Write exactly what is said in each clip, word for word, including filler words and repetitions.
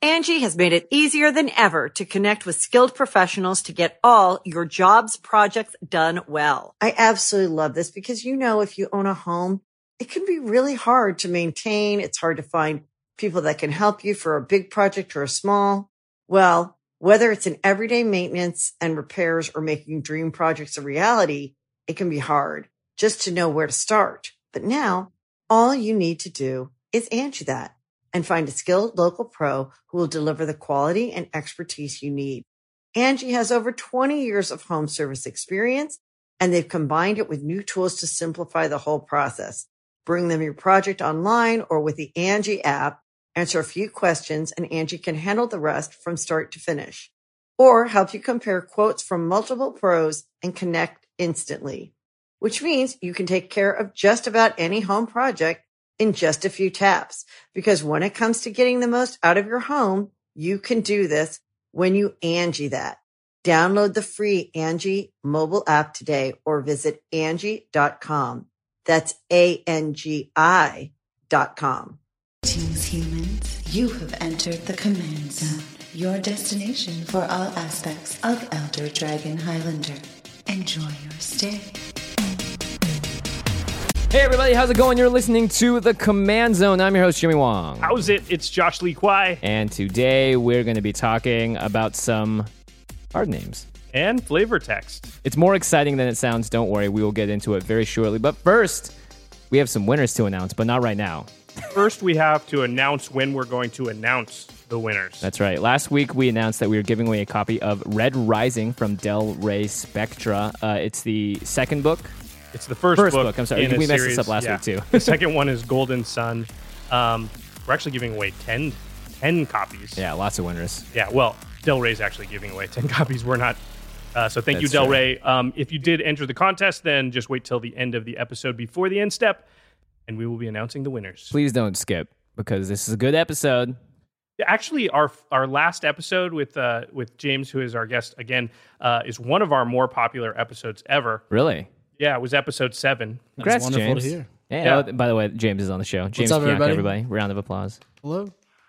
Angie has made it easier than ever to connect with skilled professionals to get all your jobs projects done well. I absolutely love this because, you know, if you own a home, it can be really hard to maintain. It's hard to find people that can help you for a big project or a small. Well, whether it's in everyday maintenance and repairs or making dream projects a reality, it can be hard just to know where to start. But now all you need to do is Angie that and find a skilled local pro who will deliver the quality and expertise you need. Angie has over twenty years of home service experience, and they've combined it with new tools to simplify the whole process. Bring them your project online or with the Angie app, answer a few questions, and Angie can handle the rest from start to finish. Or help you compare quotes from multiple pros and connect instantly, which means you can take care of just about any home project in just a few taps. Because when it comes to getting the most out of your home, you can do this when you Angie that. Download the free Angie mobile app today or visit Angie dot com. That's A N G I dot com. Greetings, humans. You have entered the Command Zone, your destination for all aspects of Elder Dragon Highlander. Enjoy your stay. Hey everybody, how's it going? You're listening to The Command Zone. I'm your host, Jimmy Wong. How's it? It's Josh Lee Kwai. And today we're going to be talking about some card names. And flavor text. It's more exciting than it sounds. Don't worry, we will get into it very shortly. But first, we have some winners to announce, but not right now. First, we have to announce when we're going to announce the winners. That's right. Last week, we announced that we were giving away a copy of Red Rising from Del Rey Spectra. Uh, it's the second book. It's the first, first book. book. I'm sorry. We messed series. this up last yeah. week, too. The second one is Golden Sun. Um, we're actually giving away ten, ten copies. Yeah, lots of winners. Yeah, well, Del Rey's actually giving away ten copies. We're not. Uh, so thank That's you, Del true. Rey. Um, if you did enter the contest, then just wait till the end of the episode before the end step, and we will be announcing the winners. Please don't skip, because this is a good episode. Actually, our our last episode with uh, with James, who is our guest again, uh, is one of our more popular episodes ever. Really? Yeah, it was episode seven. Congrats, wonderful James. to hear. Yeah. Yeah. Oh, by the way, James is on the show. James up, Pianka, everybody? everybody. Round of applause. Hello.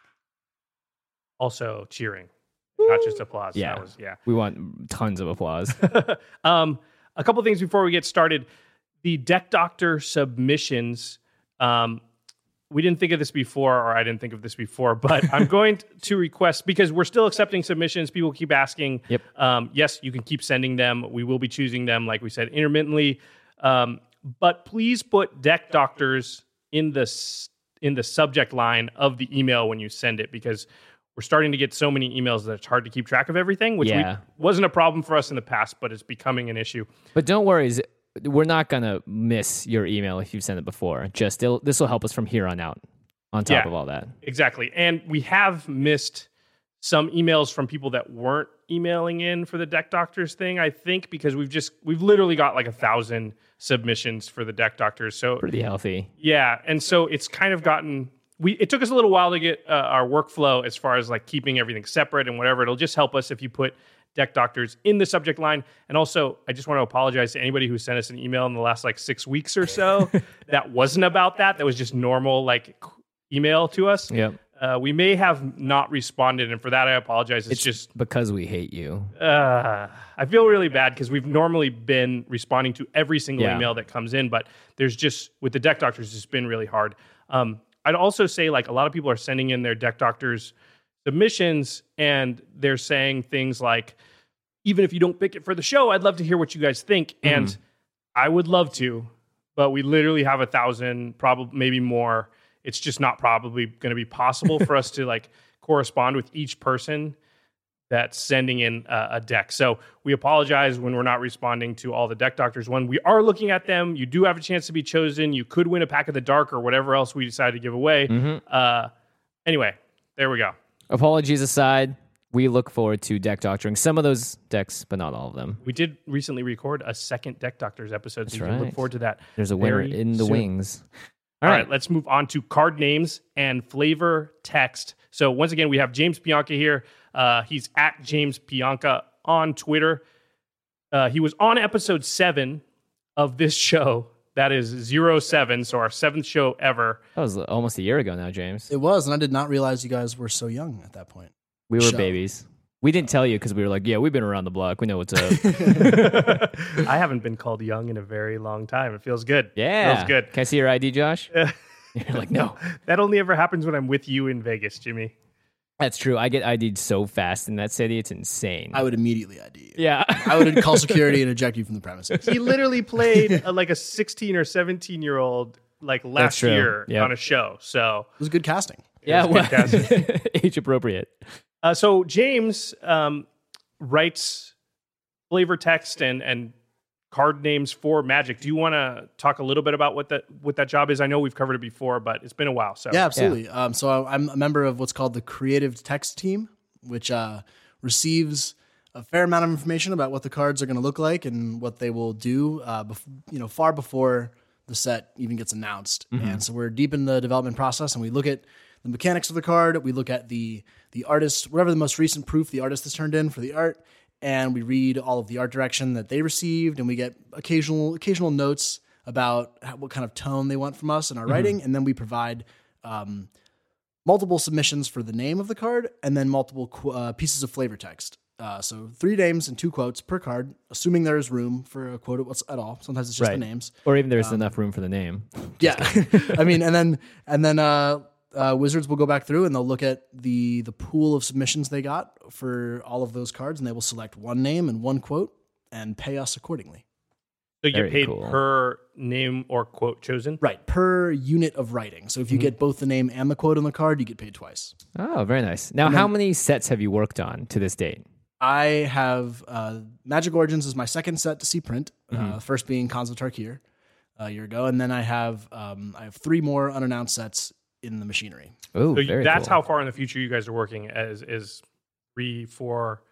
Also cheering, not just applause. Yeah. That was, yeah. We want tons of applause. um, a couple things before we get started. The Deck Doctor submissions. Um, we didn't think of this before, or I didn't think of this before, but I'm going to request, because we're still accepting submissions. People keep asking. Yep. Um, yes, you can keep sending them. We will be choosing them, like we said, intermittently. Um, but please put Deck Doctors in the s- in the subject line of the email when you send it, because we're starting to get so many emails that it's hard to keep track of everything, which Yeah. we, wasn't a problem for us in the past, but it's becoming an issue. But don't worry, is- we're not going to miss your email if you've sent it before. Just this will help us from here on out, on top Yeah. of all that. Exactly. And we have missed some emails from people that weren't emailing in for the Deck Doctors thing, I think, because we've just, we've literally got like a thousand submissions for the Deck Doctors. So Pretty healthy. yeah. And so it's kind of gotten, we, it took us a little while to get uh, our workflow as far as like keeping everything separate and whatever. It'll just help us if you put Deck Doctors in the subject line. And also, I just want to apologize to anybody who sent us an email in the last like six weeks or so that wasn't about that. That was just normal like email to us. Yep. Uh, we may have not responded, and for that I apologize. It's, It's just because we hate you. uh, I feel really bad because we've normally been responding to every single Yeah. email that comes in, but there's just with the Deck Doctors, it's been really hard. Um, I'd also say like a lot of people are sending in their Deck Doctors submissions, and they're saying things like, even if you don't pick it for the show, I'd love to hear what you guys think, Mm-hmm. and I would love to, but we literally have a thousand, probably maybe more. It's just not probably going to be possible for us to like correspond with each person that's sending in a, a deck. So we apologize when we're not responding to all the Deck Doctors. When we are looking at them, you do have a chance to be chosen. You could win a Pack of the Dark or whatever else we decide to give away. Mm-hmm. Uh, anyway, there we go. Apologies aside, we look forward to deck doctoring some of those decks, but not all of them. We did recently record a second Deck Doctors episode, so That's you can look right. forward to that. There's a winner very in the soon. wings. All right. let's move on to card names and flavor text. So once again, we have James Pianka here. Uh, he's at James Pianka on Twitter. Uh, he was on episode seven of this show that is zero seven, so our seventh show ever. That was almost a year ago now, James. It was, and I did not realize you guys were so young at that point. We were Show. babies. We didn't tell you because we were like, yeah, we've been around the block. We know what's up. I haven't been called young in a very long time. It feels good. Yeah. Feels good. Can I see your I D, Josh? You're like, no. That only ever happens when I'm with you in Vegas, Jimmy. That's true. I get I D'd so fast in that city. It's insane. I would immediately I D you. yeah. I would call security and eject you from the premises. He literally played a, like a sixteen or seventeen year old like last true. year Yep. on a show. So It was good casting. yeah. was good Well, age appropriate. Uh, so James um, writes flavor text and and card names for Magic. Do you want to talk a little bit about what that what that job is? I know we've covered it before, but it's been a while. So Yeah, absolutely. Um, so I'm a member of what's called the Creative Text Team, which uh, receives a fair amount of information about what the cards are going to look like and what they will do. Uh, bef- you know, far before the set even gets announced. And so we're deep in the development process, and we look at the mechanics of the card. We look at the the artist, whatever the most recent proof the artist has turned in for the art, and we read all of the art direction that they received, and we get occasional occasional notes about how, what kind of tone they want from us in our writing, and then we provide um, multiple submissions for the name of the card, and then multiple qu- uh, pieces of flavor text. Uh, so three names and two quotes per card, assuming there is room for a quote at at all. Sometimes it's just Right. the names. Or even there's enough room for the name. Yeah, I mean, and then and then uh, uh, Wizards will go back through and they'll look at the the pool of submissions they got for all of those cards, and they will select one name and one quote and pay us accordingly. So you Very get paid cool. per name or quote chosen. Right, per unit of writing. So if you get both the name and the quote on the card, you get paid twice. Oh, very nice. Now, And how then- many sets have you worked on to this date? I have uh, Magic Origins is my second set to see print. Uh, first being Khans of Tarkir a year ago, and then I have um, I have three more unannounced sets in the machinery. Oh, So you, very that's cool. how far in the future you guys are working as is three, four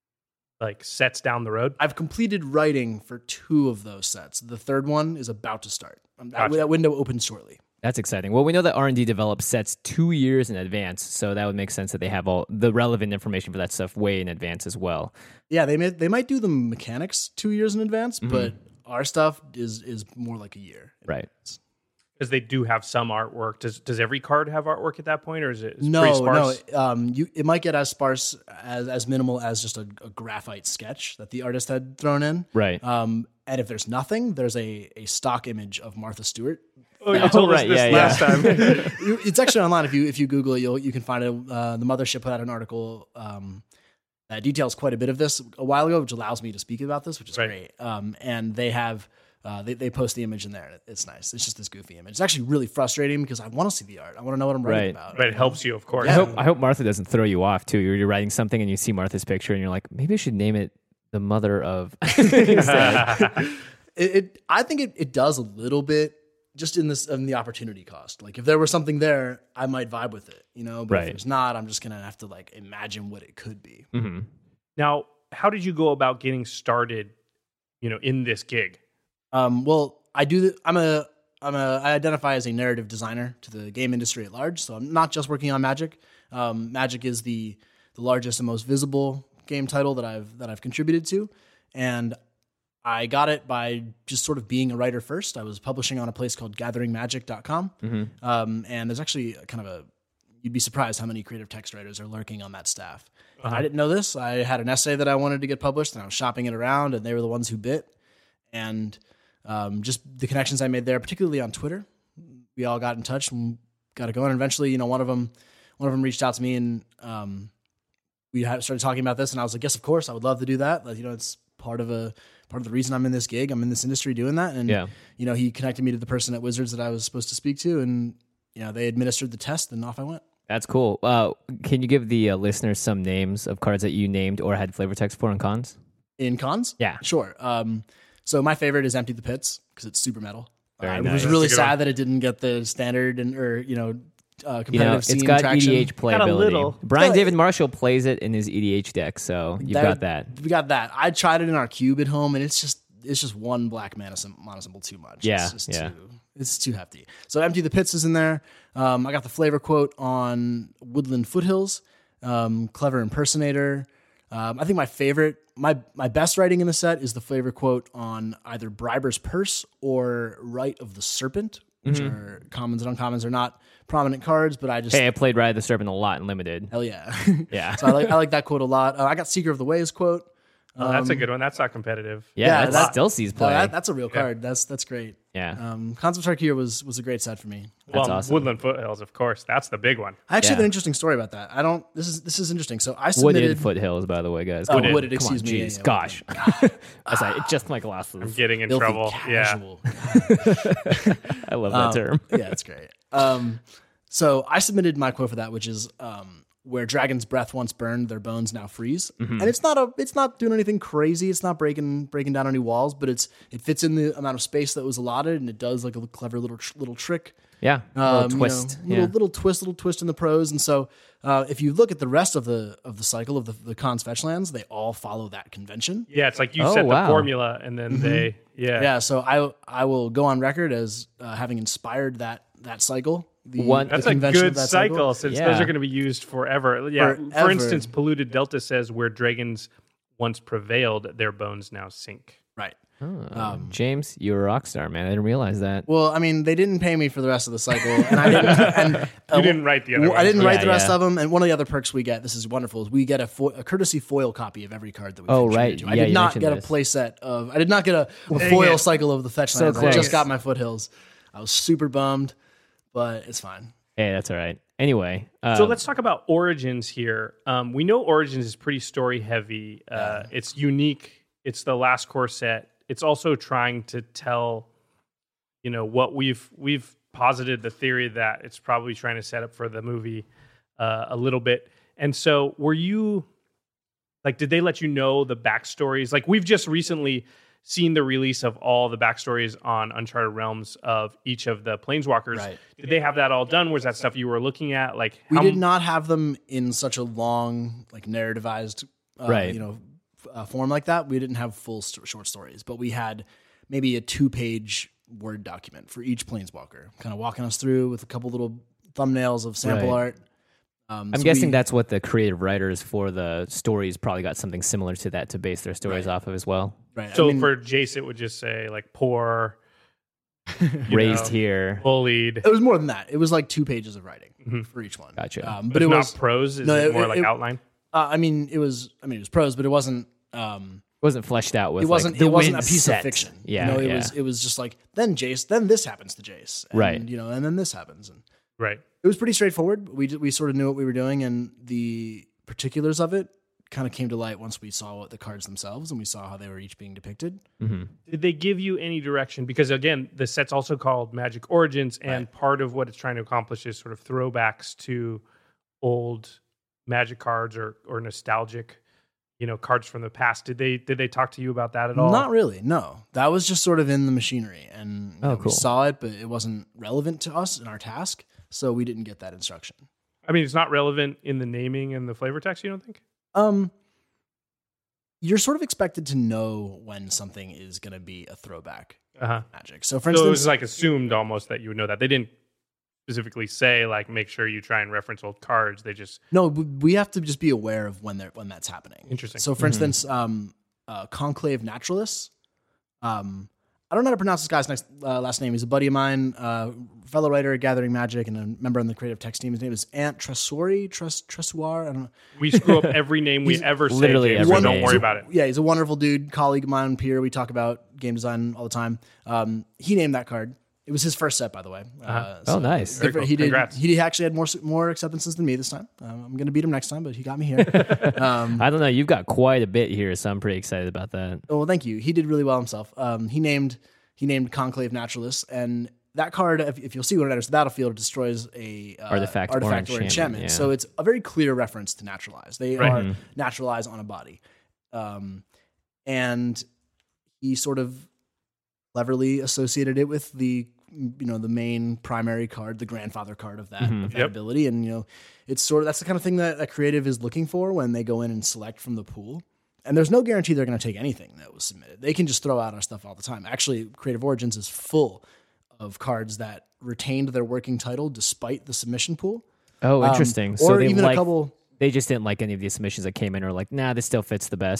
like sets down the road. I've completed writing for two of those sets. The third one is about to start. Um, that, Gotcha. that window opens shortly. That's exciting. Well, we know that R and D develops sets two years in advance, so that would make sense that they have all the relevant information for that stuff way in advance as well. Yeah, they may, they might do the mechanics two years in advance, but our stuff is is more like a year. in Right. advance. Because they do have some artwork. Does does every card have artwork at that point, or is it is it No, pretty sparse? no. Um, you it might get as sparse as as minimal as just a, a graphite sketch that the artist had thrown in. Right. Um, and if there's nothing, there's a a stock image of Martha Stewart. Oh, you Oh, told right, us this yeah, last time. You- it's actually online. If you if you Google it, you'll you can find it. Uh, the Mothership put out an article um, that details quite a bit of this a while ago, which allows me to speak about this, which is Right. great. Um, and they have uh, they they post the image in there. It's nice. It's just this goofy image. It's actually really frustrating because I want to see the art. I want to know what I'm writing Right. about. But it helps you, of course. I hope I hope Martha doesn't throw you off too. You're, you're writing something and you see Martha's picture and you're like, maybe I should name it the mother of. instead. It, it I think it, it does a little bit just in this in the opportunity cost. Like if there was something there, I might vibe with it, you know. But Right. if there's not, I'm just gonna have to like imagine what it could be. Mhm. Now, how did you go about getting started? You know, in this gig. Um, well, I do. The, I'm a. I'm a. I identify as a narrative designer to the game industry at large. So I'm not just working on Magic. Um, Magic is the the largest and most visible game title that I've that I've contributed to, and I got it by just sort of being a writer first. I was publishing on a place called gathering magic dot com, um, and there's actually kind of a. You'd be surprised how many creative text writers are lurking on that staff. And I didn't know this. I had an essay that I wanted to get published, and I was shopping it around, and they were the ones who bit. And um, just the connections I made there, particularly on Twitter, we all got in touch and got it going. And eventually, you know, one of them, one of them reached out to me, and um, we had started talking about this. And I was like, "Yes, of course, I would love to do that. Like, you know, it's part of a part of the reason I'm in this gig. I'm in this industry doing that." And Yeah. you know, he connected me to the person at Wizards that I was supposed to speak to, and you know, they administered the test, and off I went. That's cool. Uh, can you give the uh, listeners some names of cards that you named or had flavor text for in cons? In cons? Yeah. Sure. Um, so my favorite is Empty the Pits because it's super metal. Very I nice. was That's really a good sad one. that it didn't get the standard and or you know uh, competitive You know, it's scene got traction. E D H Got a playability. little. Brian Yeah, David it- Marshall plays it in his E D H deck, so you've got that. We got that. I tried it in our cube at home, and it's just it's just one black mana sim- mono symbol too much. Yeah, it's just yeah. Too, it's too hefty. So Empty the Pits is in there. Um, I got the flavor quote on Woodland Foothills. Um, Clever Impersonator. Um, I think my favorite my my best writing in the set is the flavor quote on either Briber's Purse or Rite of the Serpent, which mm-hmm. are commons and uncommons. Are not prominent cards, but I just hey, I played Ride of the Serpent a lot in limited. Hell yeah, yeah. So I like I like that quote a lot. Uh, I got Seeker of the Ways quote. Oh, um, that's a good one. That's not competitive. Yeah, yeah that that still sees play. No, that, that's a real card. Yeah. That's that's great. Yeah. Um, Concept Tarkir was was a great set for me. That's well, awesome. Woodland Foothills, of course. That's the big one. I actually yeah. have an interesting story about that. I don't. This is this is interesting. So I submitted Wooded Foothills, by the way, guys. Oh, Wooded. Wooded. Come Excuse on, me. Jeez, Yeah, yeah, gosh. Wooded. I was like, just my glasses. I'm getting in Filthy trouble. Casual. Yeah. I love that um, term. Yeah, it's great. Um, so I submitted my quote for that, which is um, where dragons' breath once burned, their bones now freeze. Mm-hmm. And it's not a, it's not doing anything crazy. It's not breaking breaking down any walls, but it's it fits in the amount of space that was allotted, and it does like a clever little little trick. Yeah, um, little twist. You know, little yeah. little twist, little twist in the prose. And so, uh, if you look at the rest of the of the cycle of the the Khan's fetch lands, they all follow that convention. Yeah, it's like you Oh, set wow. the formula, and then mm-hmm. they yeah Yeah, so I I will go on record as uh, having inspired that that cycle. The, One- the That's a convention good of that cycle, since Yeah. those are going to be used forever. Yeah. For Forever. instance, Polluted Delta says where dragons once prevailed, their bones now sink. Right. Oh, Um, James, you're a rock star, man. I didn't realize that. Well, I mean, they didn't pay me for the rest of the cycle, and I didn't. And uh, You didn't write the other well, I ones, didn't right? write Yeah, the rest yeah. of them. And one of the other perks we get, this is wonderful, is we get a, fo- a courtesy foil copy of every card that we. Oh, contributed right. To. Yeah, I did you not mentioned get this. a play set of. I did not get a, a Dang foil it. cycle of the fetch So lands. I close. just got my foothills. I was super bummed, but it's fine. Hey, that's all right. Anyway, um, So let's talk about Origins here. Um, we know Origins is pretty story heavy. Uh, it's unique. It's the last core set. It's also trying to tell, you know, what we've we've posited the theory that it's probably trying to set up for the movie uh, a little bit. And so, were you like, did they let you know the backstories? Like, we've just recently seen the release of all the backstories on Uncharted Realms of each of the Planeswalkers. Right. Did they have that all done? Was that stuff you were looking at? Like, We how did not have them in such a long, like narrativized, uh, Right. you know, uh, form like that. We didn't have full st- short stories, but we had maybe a two-page Word document for each Planeswalker, kind of walking us through with a couple little thumbnails of sample Right. art. Um, I'm so guessing we- that's what the creative writers for the stories probably got something similar to that to base their stories Right. off of as well. right. So I mean, for Jace, it would just say like poor, you Raised know, here. bullied. it was more than that. It was like two pages of writing Mhm. for each one. Gotcha. Um, But but it it's was not prose. Is no, it it- more it- like it- outline? Uh, I mean, it was. I mean, it was prose, but it wasn't. Um, It wasn't fleshed out with it wasn't. like, the it wasn't a wind piece set. of fiction. Yeah, you know, it yeah. was. It was just like then Jace, then this happens to Jace, and, Right. You know, and then this happens, and Right. it was pretty straightforward. We did, we sort of knew what we were doing, and the particulars of it kind of came to light once we saw the cards themselves and we saw how they were each being depicted. Mhm. Did they give you any direction? Because again, the set's also called Magic Origins, and Right. part of what it's trying to accomplish is sort of throwbacks to old Magic cards or or nostalgic, you know, cards from the past. Did they did they talk to you about that at all? Not really. No, that was just sort of in the machinery, and you Oh, know, cool. we saw it, but it wasn't relevant to us in our task, so we didn't get that instruction. I mean, it's not relevant in the naming and the flavor text. You don't think? Um, you're sort of expected to know when something is going to be a throwback Uh huh. Magic. So, for So it instance, was like assumed almost that you would know that. They didn't specifically say like make sure you try and reference old cards. They just no, we we have to just be aware of when they're when that's happening. Interesting. So, for instance, um, uh, Conclave Naturalists. Um, I don't know how to pronounce this guy's next uh, last name. He's a buddy of mine, uh, fellow writer at Gathering Magic, and a member on the creative text team. His name is Ant Tresori, Tres Tresoir. I don't know. we screw up every name we He's ever say. literally James, every so don't name. worry about it. Yeah, he's a wonderful dude, colleague of mine, peer. We talk about game design all the time. Um, he named that card. It was his first set, by the way. Uh, Oh, nice. Very different- cool. He did. Congrats. He actually had more more acceptances than me this time. Um, I'm going to beat him next time, but he got me here. um, I don't know. You've got quite a bit here, so I'm pretty excited about that. oh, well, thank you. He did really well himself. Um, he named he named Conclave Naturalists, and that card, if, if you'll see when it enters the battlefield, it destroys a uh, Artifact or artifact or enchantment, enchantment. yeah. So it's a very clear reference to naturalize. They Right. are Mhm. naturalize on a body, um, and he sort of cleverly associated it with the you know the main primary card, the grandfather card of that, Mhm. of that Yep. ability, and you know it's sort of that's the kind of thing that a creative is looking for when they go in and select from the pool. And there's no guarantee they're going to take anything that was submitted. They can just throw out our stuff all the time. Actually, Creative Origins is full of cards that retained their working title despite the submission pool. Oh, Um, interesting. or so they even like, a couple. They just didn't like any of the submissions that came in, or like, nah, this still fits the best.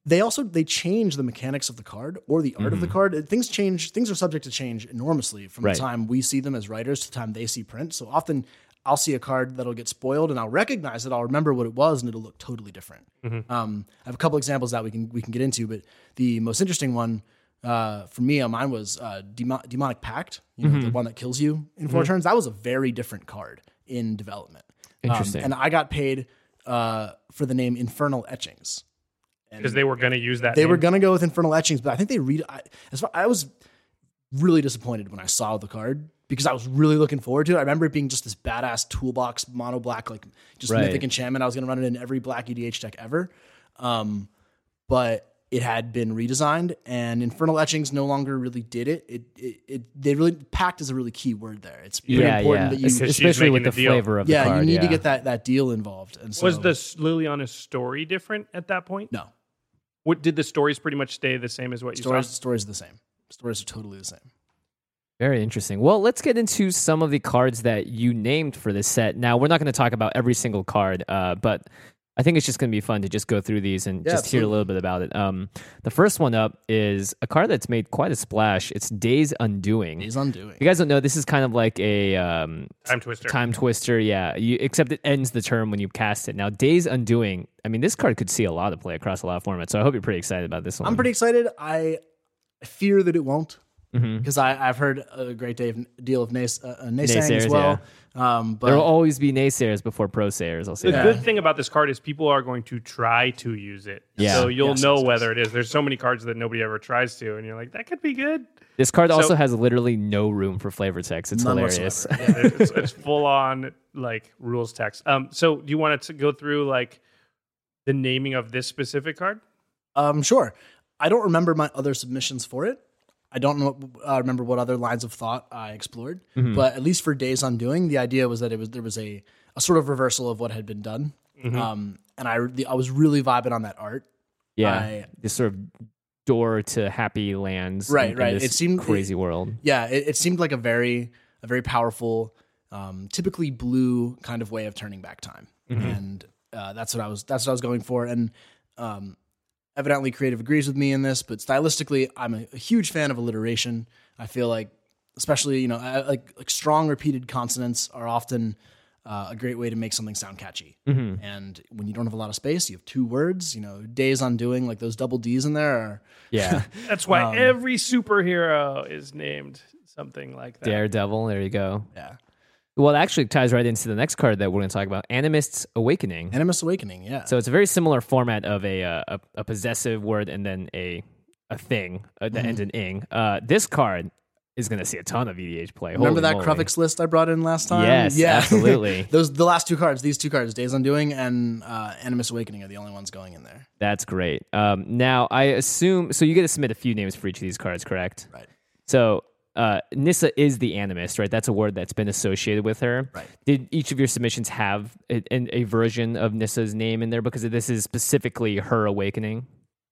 they also they change the mechanics of the card or the art mm-hmm. of the card. Things change. Things are subject to change enormously from right. the time we see them as writers to the time they see print. So often I'll see a card that'll get spoiled and I'll recognize it. I'll remember what it was and it'll look totally different. Mm-hmm. Um, I have a couple examples that we can we can get into, but the most interesting one uh, for me on mine was uh, Demo- Demonic Pact, you know, mm-hmm. the one that kills you in four mm-hmm. turns. That was a very different card in development. Interesting. Um, and I got paid uh, for the name Infernal Etchings. Because they were going to use that They name. were going to go with Infernal Etchings, but I think they read. I, as far, I was really disappointed when I saw the card because I was really looking forward to it. I remember it being just this badass toolbox mono black, like just right. mythic enchantment. I was going to run it in every black E D H deck ever, um, but it had been redesigned, and Infernal Etchings no longer really did it. It, it, it they really pact is a really key word there. It's pretty yeah, important yeah. that you, especially with the, the flavor of yeah, the card. you need yeah. to get that that deal involved. And so, was the Liliana's story different at that point? No. What did the stories pretty much stay the same as what you stories, saw? Stories are the same. Stories are totally the same. Very interesting. Well, let's get into some of the cards that you named for this set. Now, we're not going to talk about every single card, uh, but I think it's just going to be fun to just go through these and yeah, just absolutely. hear a little bit about it. Um, the first one up is a card that's made quite a splash. It's Days Undoing. Days Undoing. If you guys don't know, this is kind of like a um, time twister. Time twister, yeah. You, except it ends the turn when you cast it. Now, Days Undoing. I mean, this card could see a lot of play across a lot of formats. So I hope you're pretty excited about this one. I'm pretty excited. I fear that it won't. Because mm-hmm. I've heard a great deal of nays- uh, naysaying as well. Yeah. Um, but there will always be naysayers before prosayers. I'll say the that. good thing about this card is people are going to try to use it. Yeah. So you'll yes, know yes, whether yes. it is. There's so many cards that nobody ever tries to, and you're like, that could be good. This card so, also has literally no room for flavor text. It's None hilarious. yeah, it's, it's full on like rules text. Um, so do you want to go through like the naming of this specific card? Um, sure. I don't remember my other submissions for it. I don't know, uh, remember what other lines of thought I explored, mm-hmm. but at least for Days Undoing, the idea was that it was there was a, a sort of reversal of what had been done, mm-hmm. um, and I the, I was really vibing on that art. Yeah, I, this sort of door to happy lands, right? in, right. In this it seemed crazy it, world. Yeah, it, it seemed like a very a very powerful, um, typically blue kind of way of turning back time, mm-hmm. and uh, that's what I was that's what I was going for, and. Um, Evidently, Creative agrees with me in this, but stylistically, I'm a, a huge fan of alliteration. I feel like, especially, you know, I, like like strong repeated consonants are often uh, a great way to make something sound catchy. Mm-hmm. And when you don't have a lot of space, you have two words. You know, Days Undoing, like those double D's in there. Are, yeah, that's why um, every superhero is named something like that. Daredevil. There you go. Yeah. Well, it actually ties right into the next card that we're going to talk about, Animist's Awakening. Animist's Awakening, yeah. So it's a very similar format of a uh, a, a possessive word and then a a thing uh, that mm-hmm. ends in ing. Uh, this card is going to see a ton of E D H play. Remember Holy that moly. Kruvix list I brought in last time? Yes, yeah. absolutely. Those the last two cards, these two cards, Days Undoing and uh, Animist's Awakening are the only ones going in there. That's great. Um, now, I assume, so you get to submit a few names for each of these cards, correct? Right. So... Uh, Nissa is the animist, right? That's a word that's been associated with her. Right. Did each of your submissions have a, a, a version of Nissa's name in there because this is specifically her awakening?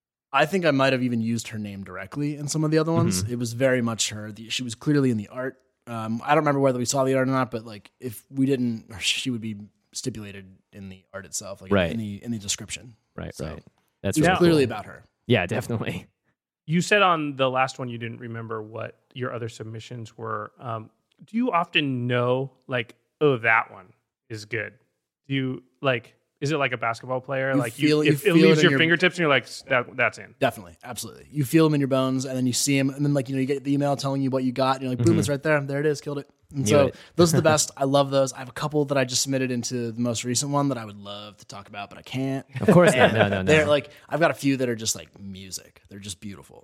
I think I might have even used her name directly in some of the other ones. Mm-hmm. It was very much her. The, she was clearly in the art. Um, I don't remember whether we saw the art or not, but like if we didn't, she would be stipulated in the art itself, like right. in the in the description. Right. So right. That's it's really clearly cool. about her. Yeah, definitely. You said on the last one you didn't remember what your other submissions were. Um, do you often know, like, oh, that one is good? Do you, like, is it like a basketball player? You like, feel, you, you if feel it leaves it your, your fingertips and you're like, that, that's in. Definitely, absolutely. You feel them in your bones, and then you see them, and then, like, you know, you get the email telling you what you got, and you're like, boom, mm-hmm. it's right there. There it is, killed it. And Knew so it. those are the best. I love those. I have a couple that I just submitted into the most recent one that I would love to talk about, but I can't. Of course not. No, no, no. They're like, I've got a few that are just like music. They're just beautiful.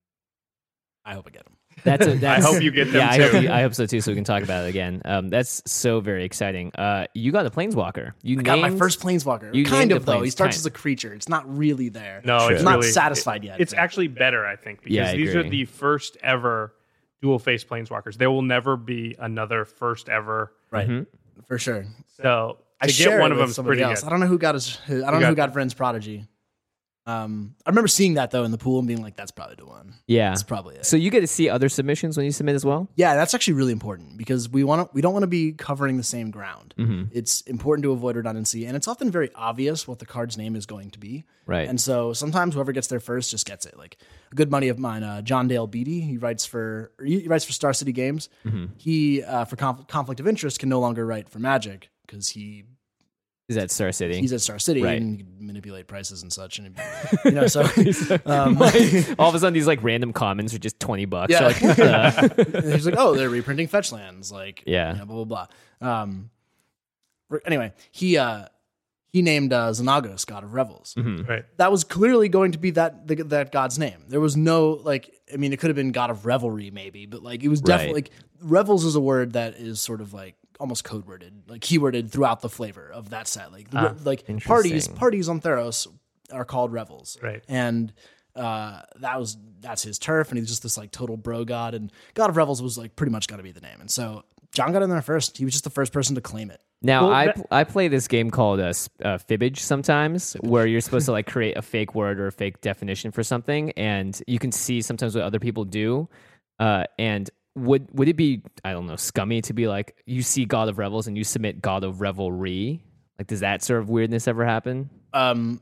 I hope I get them. That's, a, that's I hope you get them yeah, too. I hope, you, I hope so too, so we can talk about it again. Um, that's so very exciting. Uh, you got a Planeswalker. You I got named, my first Planeswalker. you Kind named of, a though. planes- He starts kind- as a creature. It's not really there. No, Sure. it's I'm not really, satisfied it- yet. It's actually better, I think, because Yeah, I these are agree. the first ever dual face planeswalkers. There will never be another first ever. Right. Mm-hmm. For sure. So I to share get one it of with them is somebody pretty else. good. I don't know who got his, his I don't know got who got Vryn's Prodigy. Um, I remember seeing that though in the pool and being like, "That's probably the one." Yeah, That's probably it. So you get to see other submissions when you submit as well. Yeah, that's actually really important because we want to we don't want to be covering the same ground. Mm-hmm. It's important to avoid redundancy, and it's often very obvious what the card's name is going to be. Right. And so sometimes whoever gets there first just gets it. Like a good buddy of mine, uh, John Dale Beatty, he writes for or he writes for Star City Games. Mm-hmm. He uh, for conf- conflict of interest can no longer write for Magic because he Is at Star City? he's at Star City Right. and he can manipulate prices and such. And you know, so um, All of a sudden, these like random commons are just twenty bucks. Yeah. You're like, uh, and he's like, oh, they're reprinting fetch lands, like Yeah. you know, blah blah blah. Um, re- anyway, he uh, he named uh, Xenagos God of Revels. mhm. Right. That was clearly going to be that the, that god's name. There was no like, I mean, it could have been God of Revelry maybe, but like it was definitely Right. like revels is a word that is sort of like almost code worded, like keyworded throughout the flavor of that set. Like the, Ah, like parties interesting. parties on Theros are called revels, Right. and uh, that was that's his turf, and he's just this like total bro god. And God of Revels was like pretty much got to be the name. And so John got in there first. He was just the first person to claim it. Now Well, I that- pl- I play this game called uh, s- uh, Fibbage sometimes, where you're supposed to like create a fake word or a fake definition for something, and you can see sometimes what other people do. Uh, and would would it be, I don't know, scummy to be like, you see God of Revels and you submit God of Revelry? Like, does that sort of weirdness ever happen? Um,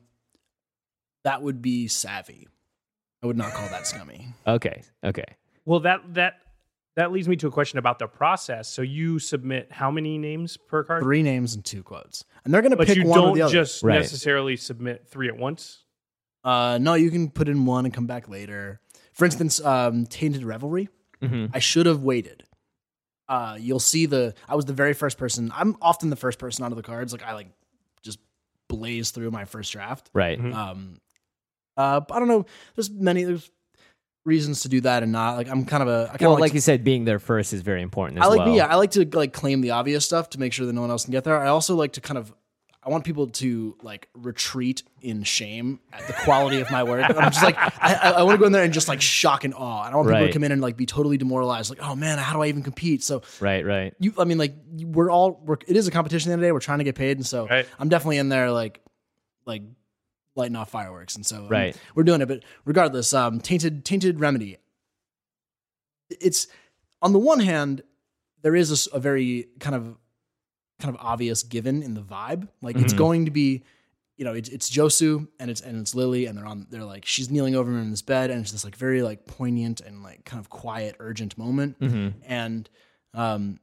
that would be savvy. I would not call that scummy. Okay, okay. Well, that that that leads me to a question about the process. So you submit how many names per card? Three names and two quotes, and they're going to But pick you one or don't the other. just Right. necessarily submit three at once. Uh, no, you can put in one and come back later. For instance, um, Tainted Revelry. hmm I should have waited. Uh, you'll see the. I was the very first person. I'm often the first person onto the cards. Like I like just blaze through my first draft. Right. Mhm. Um, uh, I don't know. There's many. There's reasons to do that and not. Like I'm kind of a. I kind Well, of like, like, you said, being there first is very important as I like. well. Yeah, I like to like claim the obvious stuff to make sure that no one else can get there. I also like to kind of. I want people to like retreat in shame at the quality of my work. I'm just like, I, I, I want to go in there and just like shock and awe. I don't want people Right. to come in and like be totally demoralized. Like, oh man, how do I even compete? So Right, right. you, I mean, like you- we're all, we're, it is a competition at the end of the day. We're trying to get paid. And so Right. I'm definitely in there like, like lighting off fireworks. And so um, Right. we're doing it. But regardless, um, tainted, tainted remedy. It's on the one hand, there is a s- a, very kind of, kind of obvious given in the vibe. Like it's Mhm. going to be, you know, it's, it's Josu and it's, and it's Lily and they're on, they're like, she's kneeling over him in this bed and it's this like very like poignant and like kind of quiet, urgent moment. hmm And, um,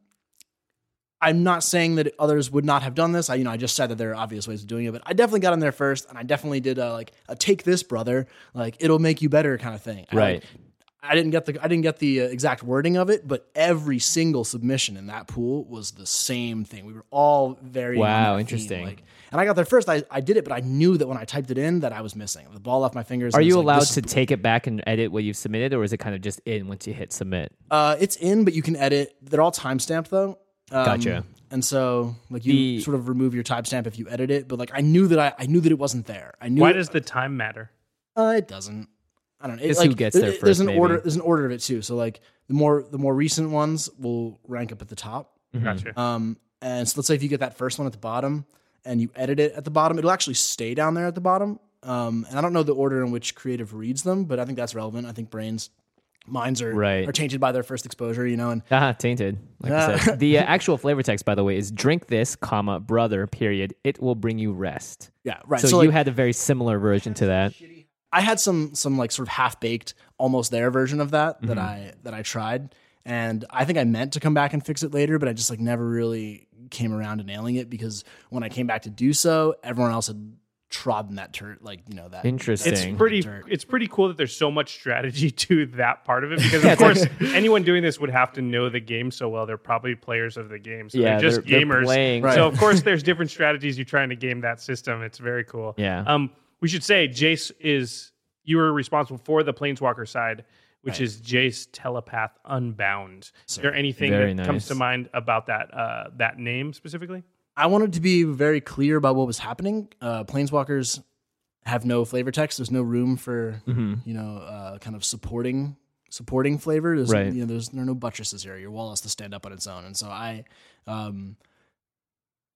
I'm not saying that others would not have done this. I, you know, I just said that there are obvious ways of doing it, but I definitely got in there first, and I definitely did a, like a "take this, brother," like it'll make you better kind of thing. I, Right. I didn't get the I didn't get the uh, exact wording of it, but every single submission in that pool was the same thing. We were all very Wow, on that interesting. theme, like, and I got there first. I, I did it, but I knew that when I typed it in, that I was missing. The ball left my fingers. Are and it you was like, allowed this to is- take it back and edit what you've submitted, or is it kind of just in once you hit submit? Uh, it's in, but you can edit. They're all timestamped though. Um, Gotcha. And so, like, you The- sort of remove your timestamp if you edit it. But like, I knew that I, I knew that it wasn't there. I knew. Why it, does the time matter? uh, it doesn't? I don't know. It, It's like, who gets there- there There's first, an maybe. order. There's an order of it too. So like, the more the more recent ones will rank up at the top. Mhm. Gotcha. Um, and so let's say if you get that first one at the bottom and you edit it at the bottom, it'll actually stay down there at the bottom. Um, and I don't know the order in which creative reads them, but I think that's relevant. I think brains, minds are Right. are tainted by their first exposure, you know. And Ah, tainted. Like I Ah. said. The uh, actual flavor text, by the way, is drink this, comma, brother, period. It will bring you rest. yeah, right. So, So, you like, had a very similar version to that. I had some some like sort of half baked, almost there version of that Mm-hmm. that I that I tried, and I think I meant to come back and fix it later, but I just like never really came around to nailing it because when I came back to do so, everyone else had trodden that turd, like you know that. Interesting. It's Dang. pretty. dirt. It's pretty cool that there's so much strategy to that part of it because, of course, anyone doing this would have to know the game so well. They're probably players of the game, so Yeah, they're just they're- they're gamers. playing. Right. So of course, there's different strategies you're trying to game that system. It's very cool. Yeah. Um, we should say Jace is you were responsible for the Planeswalker side, which Right. is Jace Telepath Unbound. Is there anything Very that comes to nice. mind about that uh, that name specifically? I wanted to be very clear about what was happening. Uh, Planeswalkers have no flavor text. There's no room for Mhm. you know uh, kind of supporting supporting flavor. There's Right. you know there's there are no buttresses here. Your wall has to stand up on its own, and so I. Um,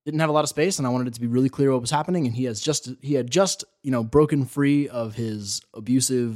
didn't have a lot of space, and I wanted it to be really clear what was happening. And he has just he had just you know broken free of his abusive,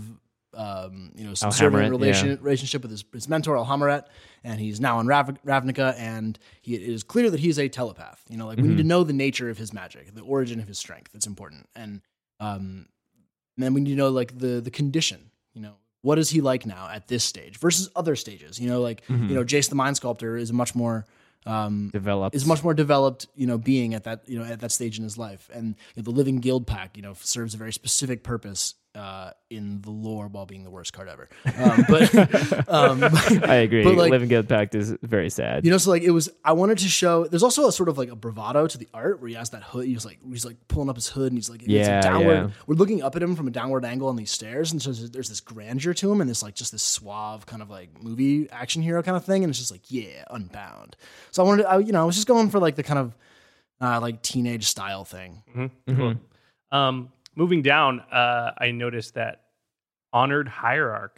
um, you know, subservient Alhammarret, relation, yeah. relationship with his, his mentor Alhammarret, and he's now on Rav- Ravnica, and he, it is clear that he's a telepath. You know, like we need to know the nature of his magic, the origin of his strength. It's important, and um, and then we need to know like the the condition. You know, what is he like now at this stage versus other stages? You know, like you know, Jace the Mind Sculptor is a much more um, Developed. is much more developed, you know, being at that, you know, at that stage in his life. And you know, the Living Guild Pack, you know, serves a very specific purpose uh, in the lore while being the worst card ever. Um, but um, I agree. But like, Living Guild Pact is very sad. you know, so like it was, I wanted to show, there's also a sort of like a bravado to the art where he has that hood. He's like, he's like pulling up his hood and he's like, it's Yeah, a downward, yeah. we're looking up at him from a downward angle on these stairs. And so there's, there's this grandeur to him and this like, just this suave kind of like movie action hero kind of thing. And it's just like, yeah, Unbound. So I wanted to, I, you know, I was just going for like the kind of uh, like teenage style thing. Mm-hmm. Cool. Um, moving down, uh, I noticed that Honored Hierarch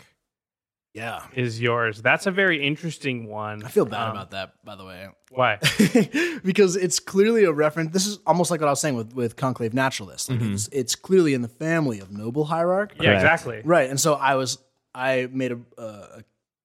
Yeah. is yours. That's a very interesting one. I feel bad Um, about that, by the way. Why? Because it's clearly a reference. This is almost like what I was saying with, with Conclave Naturalist. Like it's, it's clearly in the family of Noble Hierarch. Yeah, Correct. exactly. Right. And so I was, I made a, a, a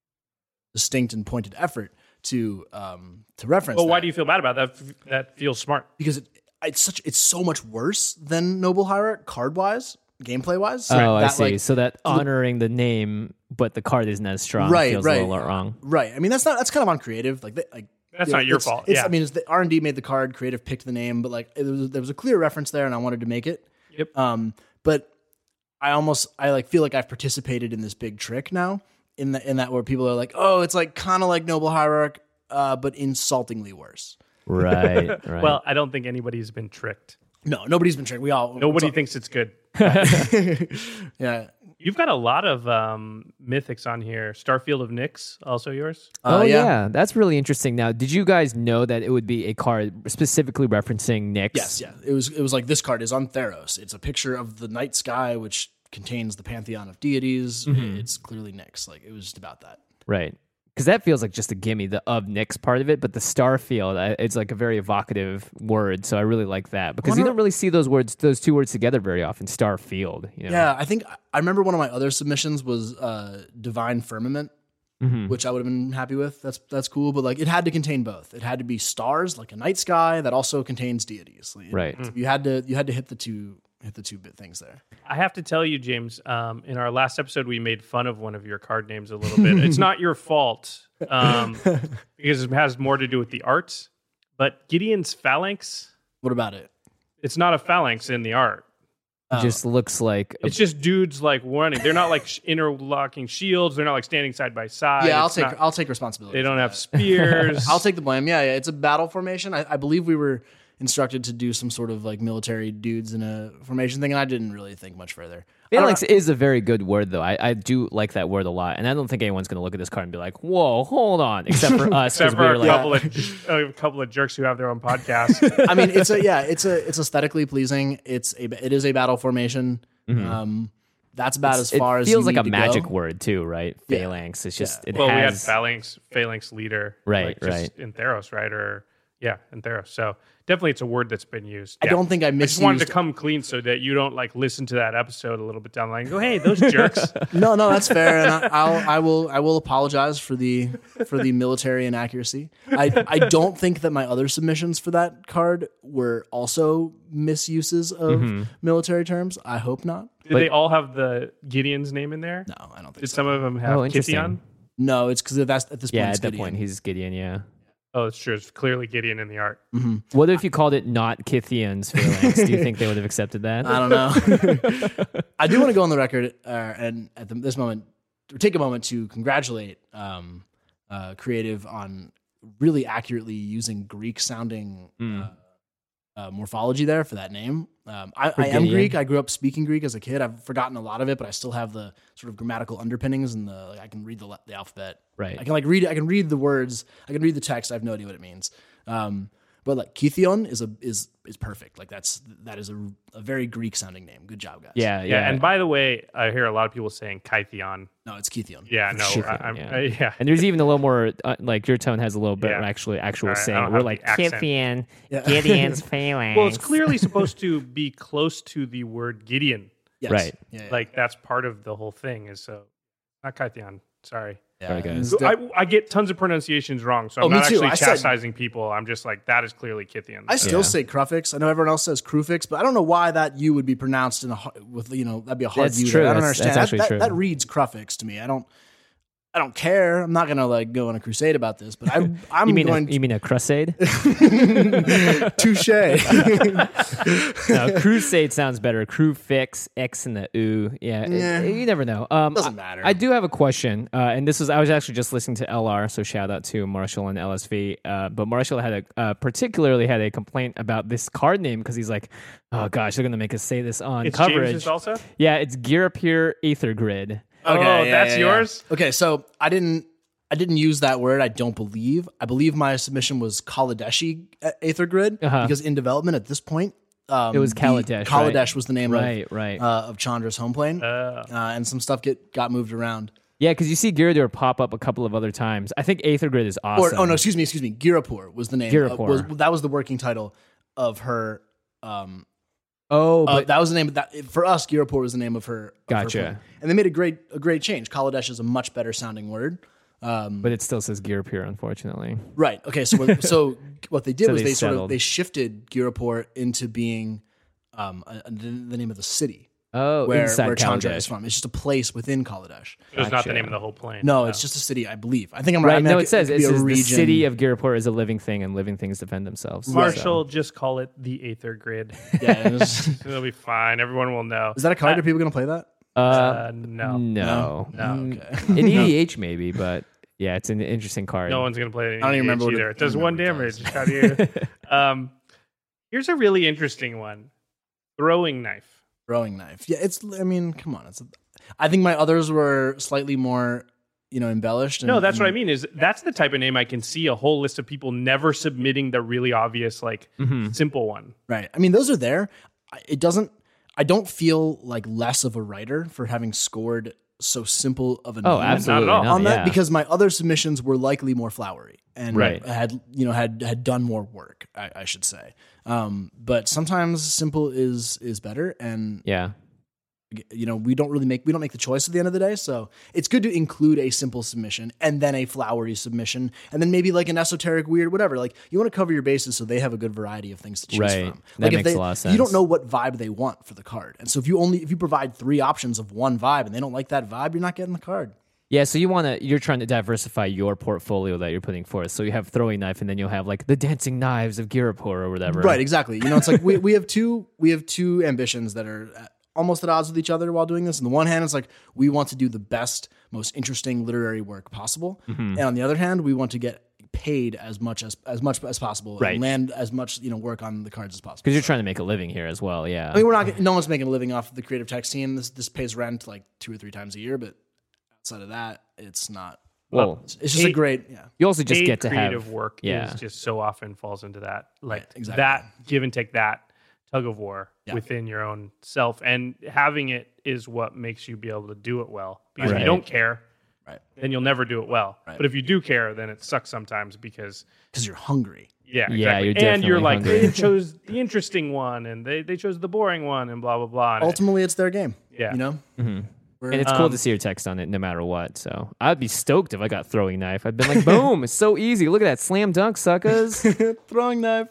distinct and pointed effort to, um, to reference Well, why that. do you feel bad about that? That feels smart. Because it, it's such, it's so much worse than Noble Hierarch card wise, gameplay wise. Oh, I that, see. like, so that honoring the name, but the card isn't as strong Right, feels right. a little wrong. Right. I mean, that's not, that's kind of uncreative. Like, they, like, That's you know, not your it's- fault. It's, Yeah. I mean, it's the R and D made the card, creative picked the name, but like it was, there was a clear reference there, and I wanted to make it. Yep. Um, but I almost I like feel like I've participated in this big trick now in the in that where people are like, oh, it's like kind of like Noble Hierarch, uh, but insultingly worse. Right, right. Well, I don't think anybody's been tricked. No, nobody's been tricked. We all Nobody it's thinks it's good. all- yeah. You've got a lot of um, mythics on here. Starfield of Nyx, also yours. Uh, oh yeah. yeah. That's really interesting. Now, did you guys know that it would be a card specifically referencing Nyx? Yes, yeah. It was it was like this card is on Theros. It's a picture of the night sky, which contains the pantheon of deities. It's clearly Nyx. Like it was just about that. Right. Because that feels like just a gimme, the of Nyx part of it, but the Starfield, I- it's like a very evocative word, so I really like that because you Wonder- don't really see those words, those two words together very often. Starfield, you know. Yeah, I think I remember one of my other submissions was uh, Divine Firmament, which I would have been happy with. That's that's cool, but like it had to contain both. It had to be stars, like a night sky that also contains deities. Like, Right. You had to you had to hit the two hit the two bit things there. I have to tell you, James, um, in our last episode, we made fun of one of your card names a little bit. It's not your fault um, because it has more to do with the art. But Gideon's Phalanx, What about it? it's not a phalanx in the art. It just looks like a- It's just dudes like running. They're not like sh- interlocking shields. They're not like standing side by side. Yeah, I'll It's take not- I'll take responsibility. They for don't that. have spears. I'll take the blame. Yeah, yeah, it's a battle formation. I, I believe we were instructed to do some sort of like military dudes in a formation thing, and I didn't really think much further. I don't Phalanx know. is a very good word, though. I, I do like that word a lot, and I don't think anyone's going to look at this card and be like, "Whoa, hold on!" Except for us, because Except we for were a like, couple of a couple of jerks who have their own podcast. I mean, it's a yeah, it's a it's aesthetically pleasing. It's a it is a battle formation. Um, that's about as far it as feels you like a need to magic go. word too, right? Yeah. Phalanx. It's just it well, we had has phalanx, phalanx leader, Right, like, just right. in Theros, right? Or yeah, in Theros. So definitely, it's a word that's been used. I Yeah. don't think I I just wanted misused. to come clean so that you don't like listen to that episode a little bit down the line and go, "Hey, those jerks." No, no, that's fair, and I, I'll I will I will apologize for the for the military inaccuracy. I I don't think that my other submissions for that card were also misuses of military terms. I hope not. Did they all have the Gideon's name in there? No, I don't think Did so. some of them have Oh, interesting. Kithion? No, it's because that's at this point. yeah. it's At that Gideon. point, he's Gideon. Yeah. Oh, it's true. It's clearly Gideon in the art. What if you called it not Kithian's Phalanx? Do you think they would have accepted that? I don't know. I do want to go on the record uh, and at the, this moment, take a moment to congratulate um, uh, Creative on really accurately using Greek sounding uh, uh, morphology there for that name. Um, I, I am Gideon? Greek. I grew up speaking Greek as a kid. I've forgotten a lot of it, but I still have the sort of grammatical underpinnings and the like, I can read the, the alphabet. Right. I can like read. I can read the words. I can read the text. I have no idea what it means. Um, But like Kythion is a is is perfect. Like that's that is a, a very Greek sounding name. Good job, guys. Yeah, Yeah, yeah. and by the way, I hear a lot of people saying Kythion. No, it's Kythion. Yeah, no, Sure, I, I'm, yeah. uh, yeah. And there's even a little more, uh, like your tone has a little bit Yeah. actually actual Sorry, I don't saying. We're have like the accent. Kithian, Yeah. Gideon's phalanx. Well, it's clearly supposed to be close to the word Gideon. Yes. Right. Yeah, yeah. Like that's part of the whole thing. Is so not Kythion. Sorry. yeah. Sorry, guys. So I, I get tons of pronunciations wrong, so I'm Oh, me not too. actually I said- chastising people. I'm just like that is clearly Kythian. I still Yeah. say Crufix. I know everyone else says Crufix, but I don't know why that U would be pronounced in a har- with you know that'd be a hard That's U. true. there. I don't That's- understand. that's That- actually that, true. that reads Crufix to me. I don't. I don't care. I'm not gonna like go on a crusade about this, but I, I'm you mean going a, you mean a crusade? touche. No, crusade sounds better. Crew fix X in the ooh. Yeah, it- Yeah. it- you never know. Um, Doesn't I- matter. I, do have a question, uh, and this was I was actually just listening to L R, so shout out to Marshall and L S V. Uh, but Marshall had a uh, particularly had a complaint about this card name because he's like, oh gosh, they're gonna make us say this on it's coverage. James's also. Yeah, it's Gear Up Here Aether Grid. Oh, that's yours? Okay, so I didn't I didn't use that word. I don't believe. I believe my submission was Kaladeshi Aether Grid Uh-huh. because in development at this point, um, It was the- Kaladesh, Kaladesh right? was the name Right, of right. uh, of Chandra's home plane, Uh, uh, and some stuff get got moved around. Yeah, because you see Gyarados pop up a couple of other times. I think Aether Grid is awesome. Or oh no, excuse me, excuse me. Girapur was the name. Girapur. uh, was, that was the working title of her. Um, Oh, uh, but that was the name of that for us. Girapur was the name of her. of her Gotcha. plane. And they made a great a great change. Kaladesh is a much better sounding word. Um, but it still says Gear Up Here, unfortunately. Right. Okay. So what, so what they did So was they they, sort of settled. they shifted Girapur into being um, a, a- the name of the city Oh, where inside where Chandra Kaladesh. is from. It's just a place within Kaladesh. it was not Gotcha. the name of the whole plane. No, it's just a city, I believe. I think I'm right. Right, I mean, no, I it could- says could it be a says the region. city of Girapur is a living thing, and living things defend themselves. Marshall, just call it the Aether Grid. Yeah, it was- It'll be fine. Everyone will know. is that a card? Are people going to play that? Uh, Uh, no. no, No. Mm, Okay. in E D H maybe, but yeah, it's an interesting card. No one's gonna play it. In I don't even E D H remember what it- either. I It does don't one remember what it damage. How do you? um, here's a really interesting one: throwing knife. Throwing knife. Yeah, it's. I mean, come on. It's. A, I think my others were slightly more, you know, embellished. And, No, that's and, what I mean. Is that's the type of name I can see a whole list of people never submitting the really obvious, like Mm-hmm. simple one. Right. I mean, those are there. I- It doesn't. I don't feel like less of a writer for having scored so simple of a Oh, name absolutely Not at all. not, on that yeah. because my other submissions were likely more flowery and Right. had you know had had done more work. I, I should say. Um, but sometimes simple is is better, and yeah, you know we don't really make we don't make the choice at the end of the day. So it's good to include a simple submission and then a flowery submission, and then maybe like an esoteric weird whatever. Like you want to cover your bases so they have a good variety of things to choose Right. from. That Like if makes they, a lot of You don't sense. know what vibe they want for the card, and so if you only if you provide three options of one vibe and they don't like that vibe, you're not getting the card. yeah. So you want to you're trying to diversify your portfolio that you're putting forth. So you have throwing knife, and then you'll have like the dancing knives of Girapur or whatever. Right, exactly. You know, it's like we, we have two we have two ambitions that are at- almost at odds with each other while doing this. On the one hand, it's like we want to do the best, most interesting literary work possible, Mm-hmm. and on the other hand, we want to get paid as much as as much as possible Right. and land as much you know work on the cards as possible. Because you're trying to make a living here as well. Yeah. I mean, we're not. No one's making a living off of the creative text team. This this pays rent like two or three times a year, but outside of that, it's not. well, It's just a Eight- great. Yeah. you also just Paid get to creative have work Yeah. is just so often falls into that, like exactly. that give and take, that tug of war Yeah. within your own self, and having it is what makes you be able to do it well. Because if Right. you don't care, Right. then you'll never do it well. Right. But if you do care, then it sucks sometimes because Because you're hungry. yeah, Yeah, exactly. you're and you're definitely like hungry. they chose the interesting one, and they they chose the boring one, and blah blah blah. And it- Ultimately, it's their game. Yeah. You know. Mhm. We're- And it's cool Um, to see your text on it no matter what. So I'd be stoked if I got throwing knife. I'd been like, boom, it's so easy. Look at that slam dunk, suckers. throwing knife.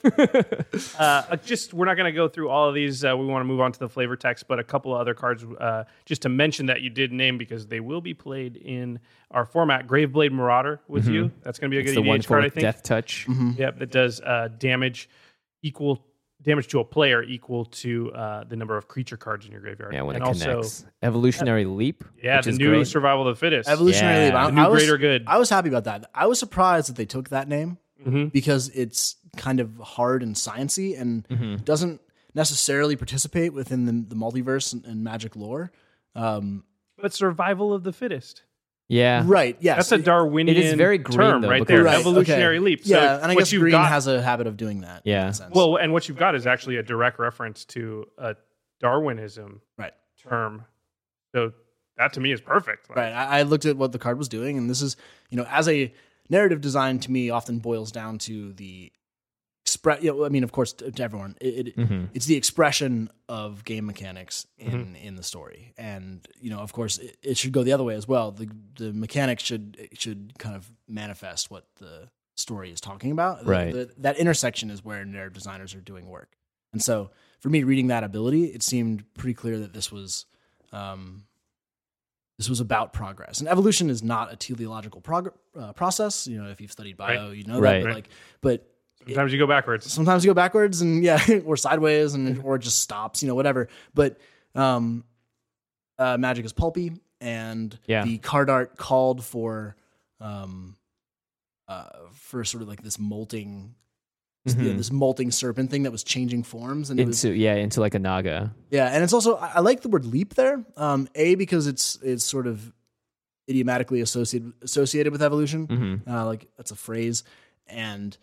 Uh, just we're not going to go through all of these. Uh, we want to move on to the flavor text, but a couple of other cards uh, just to mention that you did name because they will be played in our format. Graveblade Marauder with you. That's going to be a It's good the one E D H for card, I think. death touch. Yep, that does uh, damage equal damage to a player equal to uh, the number of creature cards in your graveyard. Yeah, when and it also, connects. Evolutionary leap. yeah, which the is new great. Survival of the Fittest. Evolutionary Yeah. leap. I, The new I was, greater good. I was happy about that. I was surprised that they took that name Mhm. because it's kind of hard and sciencey and Mm-hmm. doesn't necessarily participate within the, the multiverse and, and magic lore. Um, But Survival of the Fittest. Yeah. Right. Yes. That's a Darwinian It is very green, term though, right because- there. Right, Evolutionary okay. leap. So Yeah, and I what guess you've green got, has a habit of doing that. Yeah. In that sense. well, and what you've got is actually a direct reference to a Darwinism right. term. So that to me is perfect. Like, Right. I, I looked at what the card was doing, and this is, you know, as a narrative design to me often boils down to the express. You know, I mean, of course, to, to everyone, it, it Mm-hmm. it's the expression of game mechanics in Mm-hmm. in the story, and you know, of course, it, it should go the other way as well. The the mechanics should should kind of manifest what the story is talking about. The- Right. the- that intersection is where narrative designers are doing work, and so for me, reading that ability, it seemed pretty clear that this was. Um, This was about progress, and evolution is not a teleological prog- uh, process. You know, if you've studied bio, Right. you know Right. that. But like, but sometimes you go backwards. sometimes you go backwards, and yeah, or sideways, and or it just stops. You know, whatever. But um, uh, Magic is pulpy, and Yeah. the card art called for um, uh, for sort of like this molting. You know, Mhm. this molting serpent thing that was changing forms, and it was Into yeah, into like a naga. yeah, and it's also I, I like the word leap there. Um, a because it's it's sort of idiomatically associated associated with evolution. Mhm. Uh, like that's a phrase, and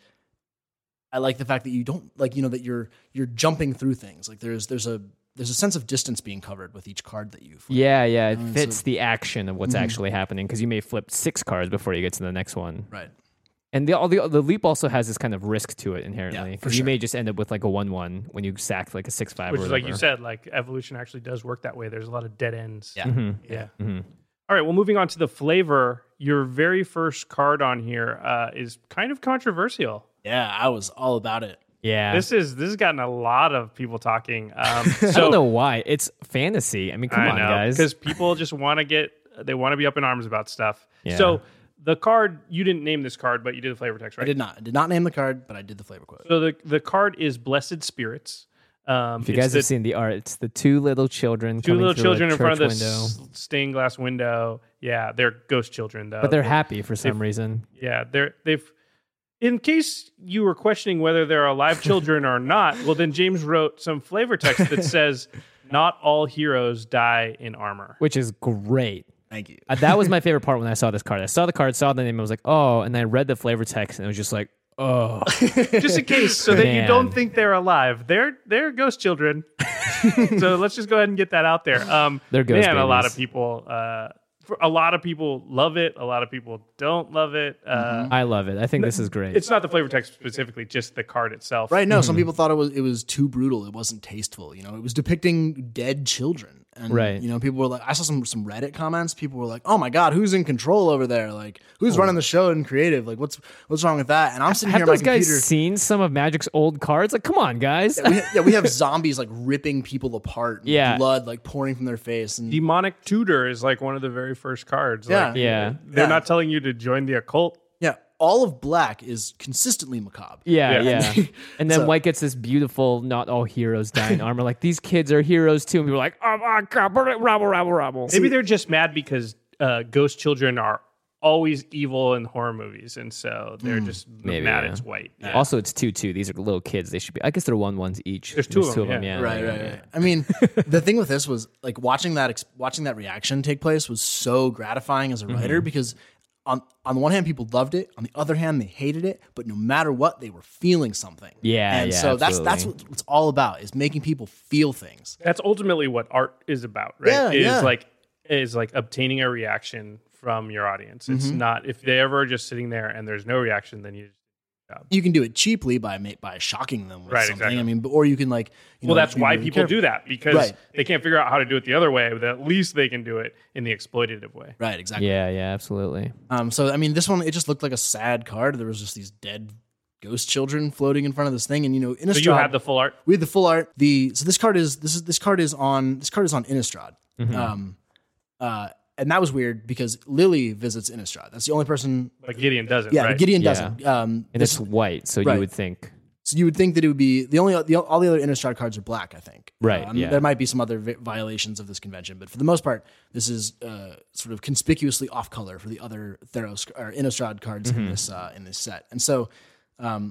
I like the fact that you don't like you know that you're you're jumping through things. Like there's there's a there's a sense of distance being covered with each card that you flip. Yeah, yeah, it Uh, fits so- the action of what's Mhm. actually happening because you may flip six cards before you get to the next one. Right. And the, all the the leap also has this kind of risk to it inherently Yeah, for because you sure. may just end up with like a one one when you sack like a six five. Which or is like you whatever. said, like evolution actually does work that way. There's a lot of dead ends. Yeah. Mhm. Yeah. Mhm. All right. Well, moving on to the flavor. Your very first card on here uh, is kind of controversial. Yeah, I was all about it. Yeah. This is this has gotten a lot of people talking. Um, so I don't know why. It's fantasy. I mean, come I on, know, guys. because people just want to get they want to be up in arms about stuff. Yeah. So the card you didn't name this card, but you did the flavor text, I right? did not I did not name the card, but I did the flavor quote. So the the card is Blessed Spirits. Um, If you it's guys the have seen the art, it's the two little children two coming little through children a in front of church the window. s- stained glass window. Yeah, they're ghost children though. But they're happy for some they've- reason. Yeah, they're they've. In case you were questioning whether they're alive children or not, well, then James wrote some flavor text that says, "Not all heroes die in armor." Which is great. Thank you. Uh, that was my favorite part when I saw this card. I saw the card, saw the name, I was like, oh, and then I read the flavor text and it was just like, oh. Just in case, so that you Man. don't think they're alive. They're they're ghost children. So let's just go ahead and get that out there. Um, They're ghost man, a lot babies. of people. Uh, for a lot of people love it. A lot of people don't love it. Uh, I love it. I think this is great. It's not the flavor text specifically, just the card itself. Right. No, some people thought it was it was too brutal. It wasn't tasteful. You know, it was depicting dead children. And, Right. You know, people were like, I saw some some Reddit comments. People were like, "Oh my god, who's in control over there? Like, who's running the show in creative? Like, what's what's wrong with that?" And I'm sitting Have here on my those guys computer. seen some of Magic's old cards? Like, come on, guys. we, yeah, we have zombies like ripping people apart. And Yeah. blood like pouring from their face. And Demonic Tutor is like one of the very first cards. Yeah. Like, Yeah. They're Yeah. not telling you to join the occult. yeah, all of black is consistently macabre. Yeah, Yeah. yeah. And then So- White gets this beautiful, not all heroes die in armor. Like, these kids are heroes too. And people are like, oh my God, rabble, rabble, rabble. Maybe they're just mad because uh, ghost children are always evil in horror movies, and so they're just Maybe, mad yeah. it's white. Also, it's two two. These are little kids. They should be. I guess they're one ones each. There's two of them, Yeah, yeah. Right, yeah, right, yeah. right. I mean, the thing with this was like watching that ex- watching that reaction take place was so gratifying as a writer because on on the one hand people loved it, on the other hand they hated it, but no matter what they were feeling something. Yeah, and yeah, so that's that's absolutely. what it's all about is making people feel things. That's ultimately what art is about, right? Yeah, is yeah. like is like obtaining a reaction from your audience. It's Mm-hmm. not if they ever are just sitting there and there's no reaction, then you. You can do it cheaply by ma- by shocking them with Right, something. exactly. I mean, or you can like you Well, know, that's be why really people careful. do that because Right. they can't figure out how to do it the other way, but at least they can do it in the exploitative way. Right, exactly. Yeah, yeah, absolutely. Um, so I mean, this one it just looked like a sad card. There was just these dead ghost children floating in front of this thing, and you know, Innistrad. So you had the full art. we had the full art. The so this card is this is this card is on this card is on Innistrad. Mm-hmm. Um, uh, and that was weird because Lily visits Innistrad. That's the only person. But Gideon doesn't, Yeah, right? Gideon Yeah. doesn't. Um, And this- it's white, so Right. you would think. so you would think that it would be the only the, all the other Innistrad cards are black. I think. Right, Um, yeah. There might be some other vi- violations of this convention, but for the most part, this is uh, sort of conspicuously off color for the other Theros or Innistrad cards Mm-hmm. in this uh, in this set. And so, um,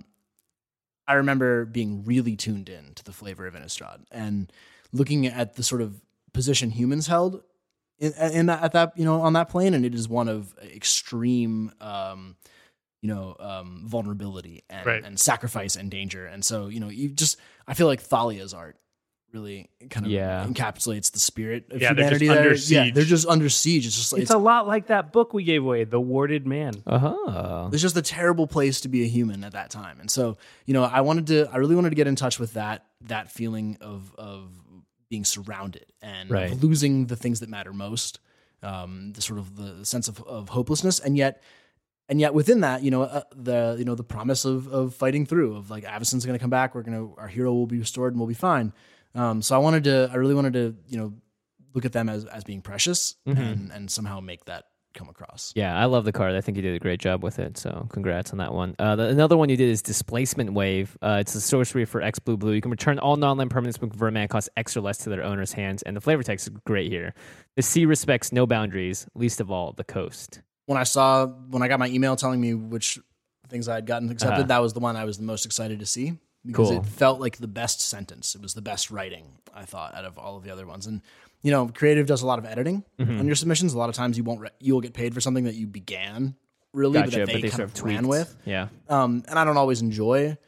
I remember being really tuned in to the flavor of Innistrad and looking at the sort of position humans held in, in that, at that, you know, on that plane. And it is one of extreme, um, you know, um, vulnerability and, right. and sacrifice and danger. And so, you know, you just, I feel like Thalia's art really kind of yeah. encapsulates the spirit of yeah, humanity. They're just under there. siege. Yeah, they're just under siege. It's just It's, it's, a lot like that book we gave away, The Warded Man. Uh-huh. it's just a terrible place to be a human at that time. And so, you know, I wanted to, I really wanted to get in touch with that, that feeling of, of being surrounded and Right. of losing the things that matter most. Um, the sort of the sense of, of hopelessness. And yet, and yet within that, you know, uh, the, you know, the promise of, of fighting through, of like, Avacyn's going to come back. We're going to, our hero will be restored and we'll be fine. Um, so I wanted to, I really wanted to, you know, look at them as, as being precious Mm-hmm. and, and somehow make that come across. Yeah, I love the card. I think you did a great job with it. So congrats on that one. Uh, the, another one you did is Displacement Wave. Uh, it's a sorcery for X blue blue. You can return all non-land permanents when convert mana cost X or less to their owner's hands. And the flavor text is great here. The sea respects no boundaries, least of all the coast. When I saw, when I got my email telling me which things I had gotten accepted, Uh-huh. that was the one I was the most excited to see because Cool. it felt like the best sentence. It was the best writing, I thought, out of all of the other ones. And, you know, Creative does a lot of editing Mm-hmm. on your submissions. A lot of times you won't, re- you will get paid for something that you began really, Gotcha, but that they, but they kind sort of of ran tweaked. with. Yeah. Um, and I don't always enjoy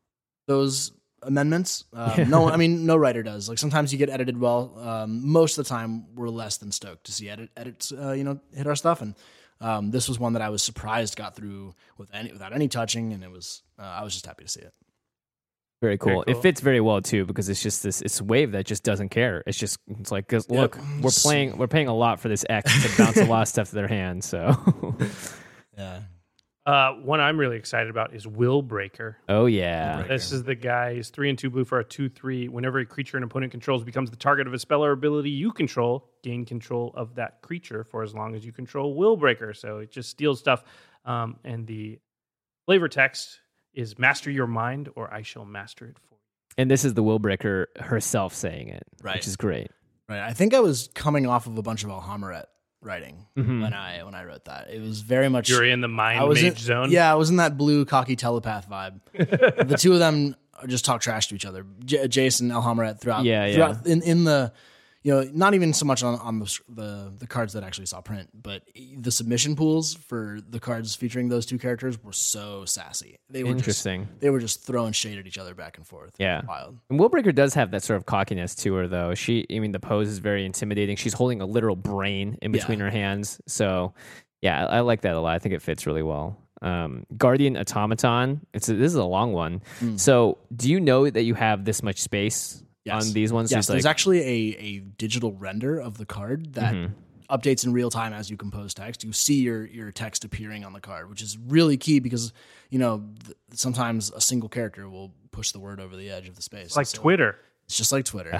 those amendments. Um, no, I mean, no writer does. Like sometimes you get edited well. Um, most of the time, we're less than stoked to see edit edits, uh, you know, hit our stuff. And um, this was one that I was surprised got through with any without any touching, and it was uh, I was just happy to see it. Very cool. Very It cool. fits very well too because it's just this it's a wave that just doesn't care. It's just it's like 'cause look, we're playing we're paying a lot for this X to bounce a lot of stuff to their hand. So Yeah. Uh, one I'm really excited about is Will Breaker. oh yeah. This is the guy. He's three and two blue for a two three. Whenever a creature an opponent controls becomes the target of a spell or ability you control, gain control of that creature for as long as you control Will Breaker. So it just steals stuff. Um, and the flavor text is "Master your mind, or I shall master it for you." And this is the Willbreaker herself saying it, Right. which is great. Right. I think I was coming off of a bunch of Alhammaret writing Mhm. when I when I wrote that. It was very much You're in the mind I was mage in, zone. Yeah, I was in that blue cocky telepath vibe. The two of them just talk trash to each other. J- Jason Alhamret throughout, Yeah, yeah. throughout in in the, you know, not even so much on on the the, the cards that actually saw print, but the submission pools for the cards featuring those two characters were so sassy. They were Interesting. Just, they were just throwing shade at each other back and forth. Yeah. Wild. And Willbreaker does have that sort of cockiness to her, though. She, I mean, the pose is very intimidating. She's holding a literal brain in between Yeah. her hands. So, yeah, I, I like that a lot. I think it fits really well. Um, Guardian Automaton. It's a, this is a long one. So, do you know that you have this much space Yes. on these ones? Yes, Just there's like- actually a, a digital render of the card that Mm-hmm. updates in real time as you compose text. You see your your text appearing on the card, which is really key because, you know, th- sometimes a single character will push the word over the edge of the space. It's like So Twitter, It's just like Twitter.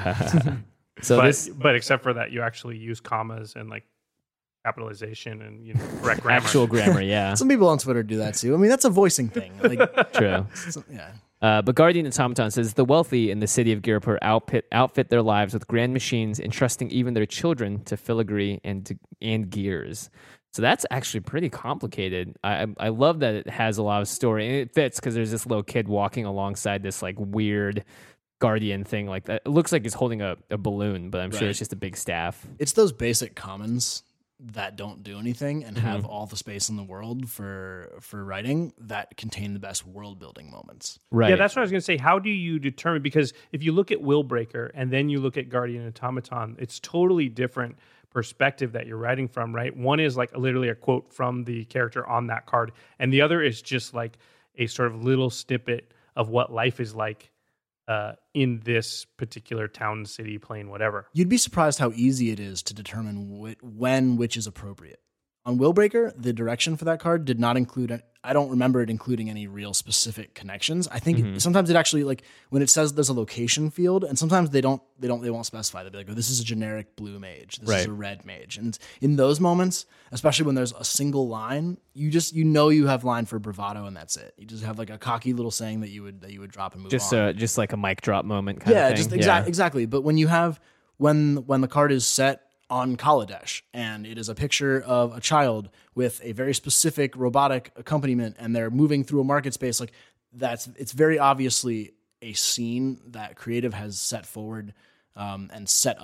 so but this but except for that, you actually use commas and like capitalization and you know correct grammar. actual grammar, yeah, Some people on Twitter do that too. I mean, that's a voicing thing. Like, true. so- yeah. Uh, but Guardian Automaton says the wealthy in the city of Girapur outfit, outfit their lives with grand machines, entrusting even their children to filigree and and gears. So that's actually pretty complicated. I I I love that it has a lot of story, and it fits because there's this little kid walking alongside this like weird guardian thing like that. It looks like he's holding a, a balloon, but I'm sure Right. it's just a big staff. It's those basic commons that don't do anything and Mm-hmm. have all the space in the world for for writing that contain the best world building moments. Right. Yeah, that's what I was going to say. How do you determine? Because if you look at Willbreaker and then you look at Guardian Automaton, it's totally different perspective that you're writing from, right? One is like literally a quote from the character on that card, and the other is just like a sort of little snippet of what life is like uh, in this particular town, city, plane, whatever. You'd be surprised how easy it is to determine wh- when which is appropriate. On Willbreaker, the direction for that card did not include, an- I don't remember it including any real specific connections. I think it- sometimes it actually, like when it says there's a location field, and sometimes they don't, they don't, they won't specify. They'll be like, oh, this is a generic blue mage. This is Right. a red mage. And it's in those moments, especially when there's a single line, you just, you know, you have line for bravado and that's it. You just have like a cocky little saying that you would, that you would drop and move just on. uh, just like a mic drop moment kind yeah, of thing. just exactly, exactly. But when you have when when the card is set on Kaladesh and it is a picture of a child with a very specific robotic accompaniment and they're moving through a market space, like that's it's very obviously a scene that creative has set forward um, and set up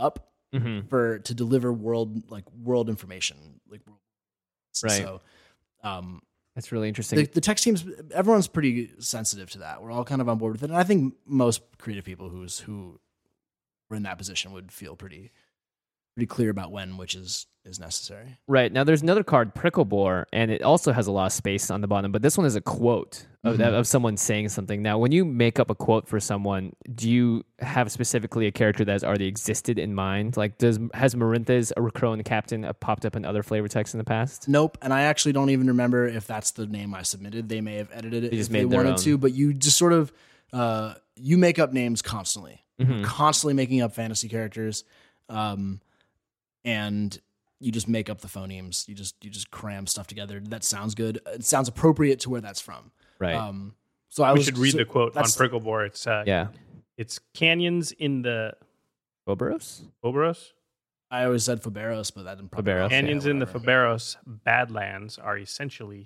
Mhm. for to deliver world like world information. Like Right. So um, That's really interesting. the, the tech teams, everyone's pretty sensitive to that. We're all kind of on board with it, and I think most creative people who's who were in that position would feel pretty pretty clear about when which is is necessary. Right. Now there's another card, Pricklebore, and it also has a lot of space on the bottom, but this one is a quote of, Mhm. of someone saying something. Now, when you make up a quote for someone, do you have specifically a character that has already existed in mind? Like, does has Marintha's a Crone Captain uh, popped up in other flavor texts in the past? Nope, and I actually don't even remember if that's the name I submitted. They may have edited it They just if they made their wanted own. to, but you just sort of uh, you make up names constantly, Mhm. constantly making up fantasy characters, um, and you just make up the phonemes. You just you just cram stuff together. That sounds good. It sounds appropriate to where that's from. Right. Um, so I we was, should read so the quote on that's- Pricklebore. It's uh, yeah. it's canyons in the Oberos? Oberos. I always said Faberos, but that didn't probably Faberos, Canyons yeah, in the whatever. Faberos Badlands are essentially,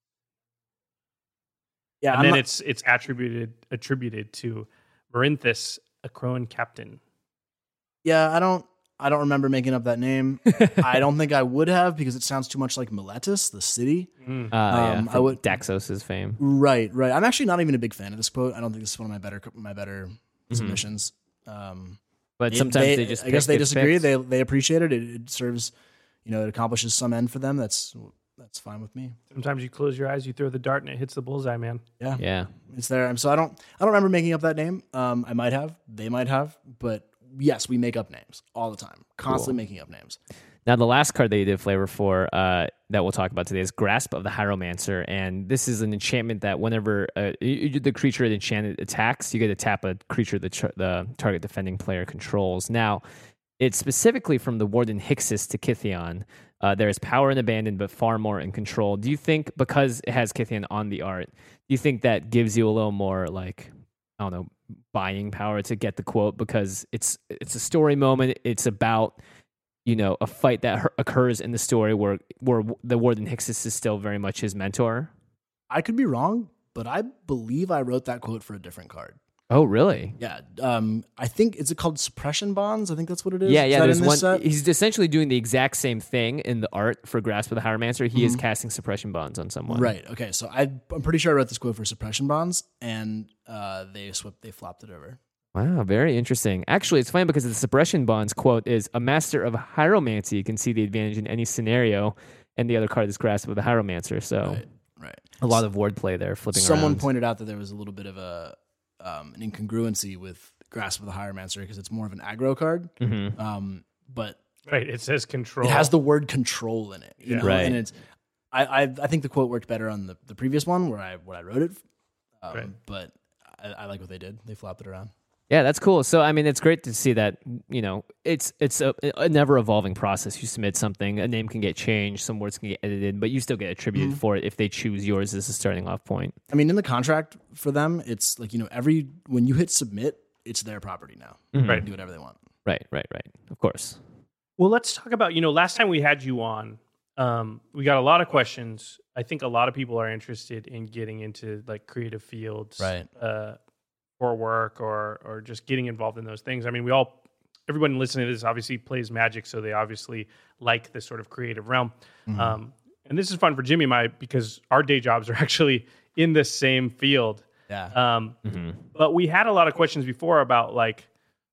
Yeah, and I'm then not- it's it's attributed attributed to Marinthus, a Crone captain. yeah. I don't. I don't remember making up that name. I don't think I would have because it sounds too much like Miletus, the city. Mm. Uh, yeah, Um, I from would- Daxos' fame. Right, right. I'm actually not even a big fan of this quote. I don't think this is one of my better my better Mhm. submissions. Um, But it- sometimes they, just I guess pick- they get disagree. picked. They they appreciate it. it. It serves, you know, it accomplishes some end for them. That's that's fine with me. Sometimes you close your eyes, you throw the dart, and it hits the bullseye, man. Yeah, Yeah. it's there. So I don't I don't remember making up that name. Um, I might have. They might have. But yes, we make up names all the time. Constantly Cool. making up names. Now, the last card that you did flavor for uh, that we'll talk about today is Grasp of the Hieromancer. And this is an enchantment that whenever uh, you, you, the creature it enchanted attacks, you get to tap a creature the, ch- the target defending player controls. Now, it's specifically from the Warden Hixus to Kithion. Uh, there is power in Abandon, but far more in control. Do you think, because it has Kithion on the art, do you think that gives you a little more, like, I don't know, buying power to get the quote? Because it's it's a story moment. It's about, you know, a fight that her- occurs in the story where where the Warden Hixus is still very much his mentor. I could be wrong, but I believe I wrote that quote for a different card. Oh, really? Yeah. Um, I think is it called Suppression Bonds? I think that's what it is. Yeah, Is yeah. that There's in this one. set? He's essentially doing the exact same thing in the art for Grasp of the Hieromancer. He is Mhm. casting suppression bonds on someone. Right. Okay. So I, I'm pretty sure I wrote this quote for Suppression Bonds, and uh, they swept, they flopped it over. Wow, very interesting. Actually, it's funny because the suppression bonds quote is a master of hieromancy can see the advantage in any scenario, and the other card is Grasp of the Hieromancer. So Right. Right. a lot of wordplay there, flipping Someone around. pointed out that there was a little bit of a um, an incongruency with Grasp of the Hieromancer because it's more of an aggro card, Mhm. um, but Right. It says control. it has the word control in it. You Yeah. know? Right. And it's I, I I think the quote worked better on the, the previous one where I where I wrote it, um, Right. but I, I like what they did. They flopped it around. Yeah, that's cool. So, I mean, it's great to see that, you know, it's it's a, a never evolving process. You submit something, a name can get changed, some words can get edited, but you still get attributed Mm-hmm. for it if they choose yours as a starting off point. I mean, in the contract for them, it's like, you know, every when you hit submit, it's their property now. Mhm. They can do whatever they want. Right, right, right. Of course. Well, let's talk about, you know, last time we had you on, um, we got a lot of questions. I think a lot of people are interested in getting into like creative fields, Right. Uh, for work or or just getting involved in those things. I mean, we all, everyone listening to this obviously plays Magic, so they obviously like this sort of creative realm. Mm-hmm. Um, and this is fun for Jimmy and I because our day jobs are actually in the same field. Yeah. Um, Mm-hmm. but we had a lot of questions before about like,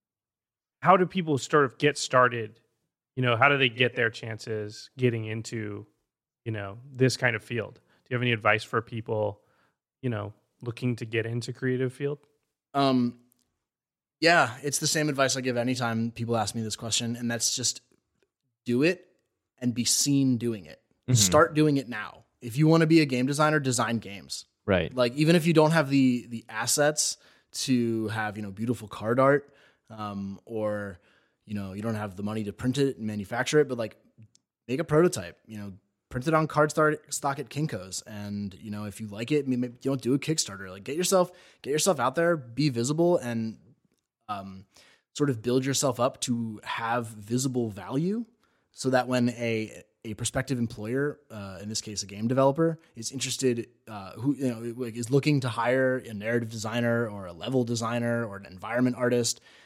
how do people sort of get started? You know, how do they get their chances getting into, you know, this kind of field? Do you have any advice for people, you know, looking to get into creative field? Um, yeah, it's the same advice I give anytime people ask me this question, and that's just do it and be seen doing it. Mhm. Start doing it now. If you want to be a game designer, design games. Right. Like even if you don't have the the assets to have, you know, beautiful card art, um, or you know, you don't have the money to print it and manufacture it, but like make a prototype, you know, print it on cardstock stock at Kinko's, and you know, if you like it, maybe you don't do a Kickstarter. Like get yourself get yourself out there, be visible, and um, sort of build yourself up to have visible value, so that when a a prospective employer, uh, in this case a game developer, is interested, uh, who you know like, is looking to hire a narrative designer or a level designer or an environment artist,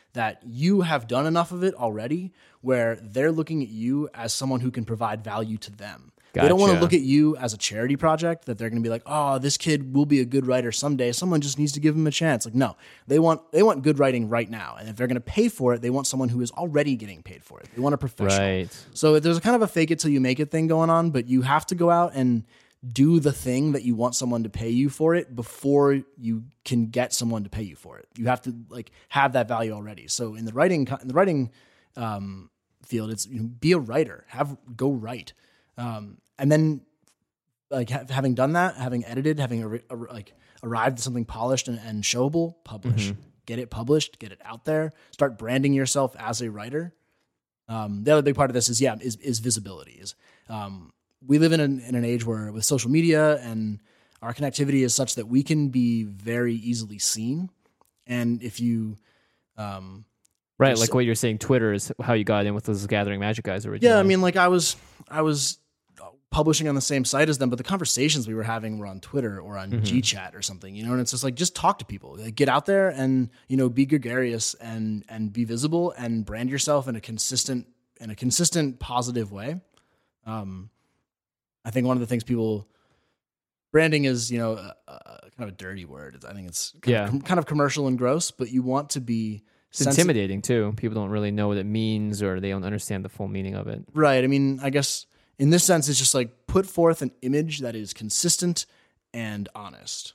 that you have done enough of it already where they're looking at you as someone who can provide value to them. They don't want to Gotcha. look at you as a charity project that they're going to be like, oh, this kid will be a good writer someday. Someone just needs to give him a chance. Like, no, they want they want good writing right now. And if they're going to pay for it, they want someone who is already getting paid for it. They want a professional. Right. So there's a kind of a fake it till you make it thing going on, but you have to go out and do the thing that you want someone to pay you for it before you can get someone to pay you for it. You have to like have that value already. So in the writing in the writing um, field, it's you know, be a writer, have go write, um, and then like ha- having done that, having edited, having a, a, like arrived at something polished and, and showable, publish, Mm-hmm. get it published, get it out there, start branding yourself as a writer. Um, the other big part of this is yeah is is visibility. Is um, we live in an, in an age where with social media and our connectivity is such that we can be very easily seen. And if you, um, Right, There's- like what you're saying, Twitter is how you got in with those Gathering Magic guys originally. yeah, I mean, like I was, I was publishing on the same site as them, but the conversations we were having were on Twitter or on GChat or something, you know, and it's just like, just talk to people, like, get out there and, you know, be gregarious and, and be visible and brand yourself in a consistent, in a consistent positive way. Um, I think one of the things people branding is, you know, a, a, kind of a dirty word. I think it's kind, Yeah. of, com- kind of commercial and gross, but you want to be It's sensi- intimidating too. People don't really know what it means or they don't understand the full meaning of it. Right. I mean, I guess in this sense, it's just like put forth an image that is consistent and honest.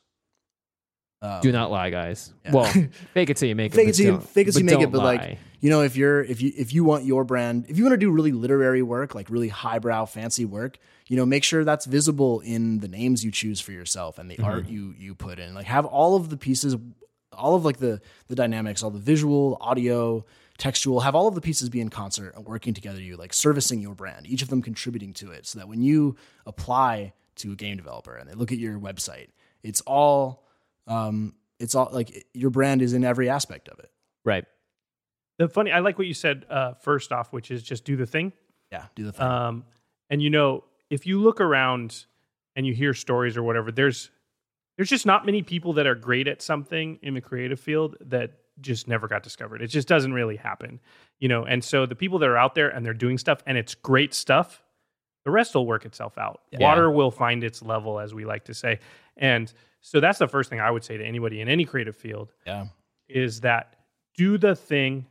Um, Do not lie, guys. yeah. Well, fake it till you make it. fake but it till you, don't- fake it till you but make it, don't but lie. like, you know, if you're, if you, if you want your brand, if you want to do really literary work, like really highbrow, fancy work, you know, make sure that's visible in the names you choose for yourself and the Mm-hmm. art you, you put in, like have all of the pieces, all of like the, the dynamics, all the visual, audio, textual, have all of the pieces be in concert and working together, you like servicing your brand, each of them contributing to it so that when you apply to a game developer and they look at your website, it's all, um, it's all like your brand is in every aspect of it. Right. The funny, I like what you said uh, first off, which is just do the thing. Yeah. Do the thing. Um, and you know, if you look around and you hear stories or whatever, there's there's just not many people that are great at something in the creative field that just never got discovered. It just doesn't really happen, you know. And so the people that are out there and they're doing stuff and it's great stuff, the rest will work itself out. Yeah. Water will find its level, as we like to say. And so that's the first thing I would say to anybody in any creative field yeah. is that do the thing,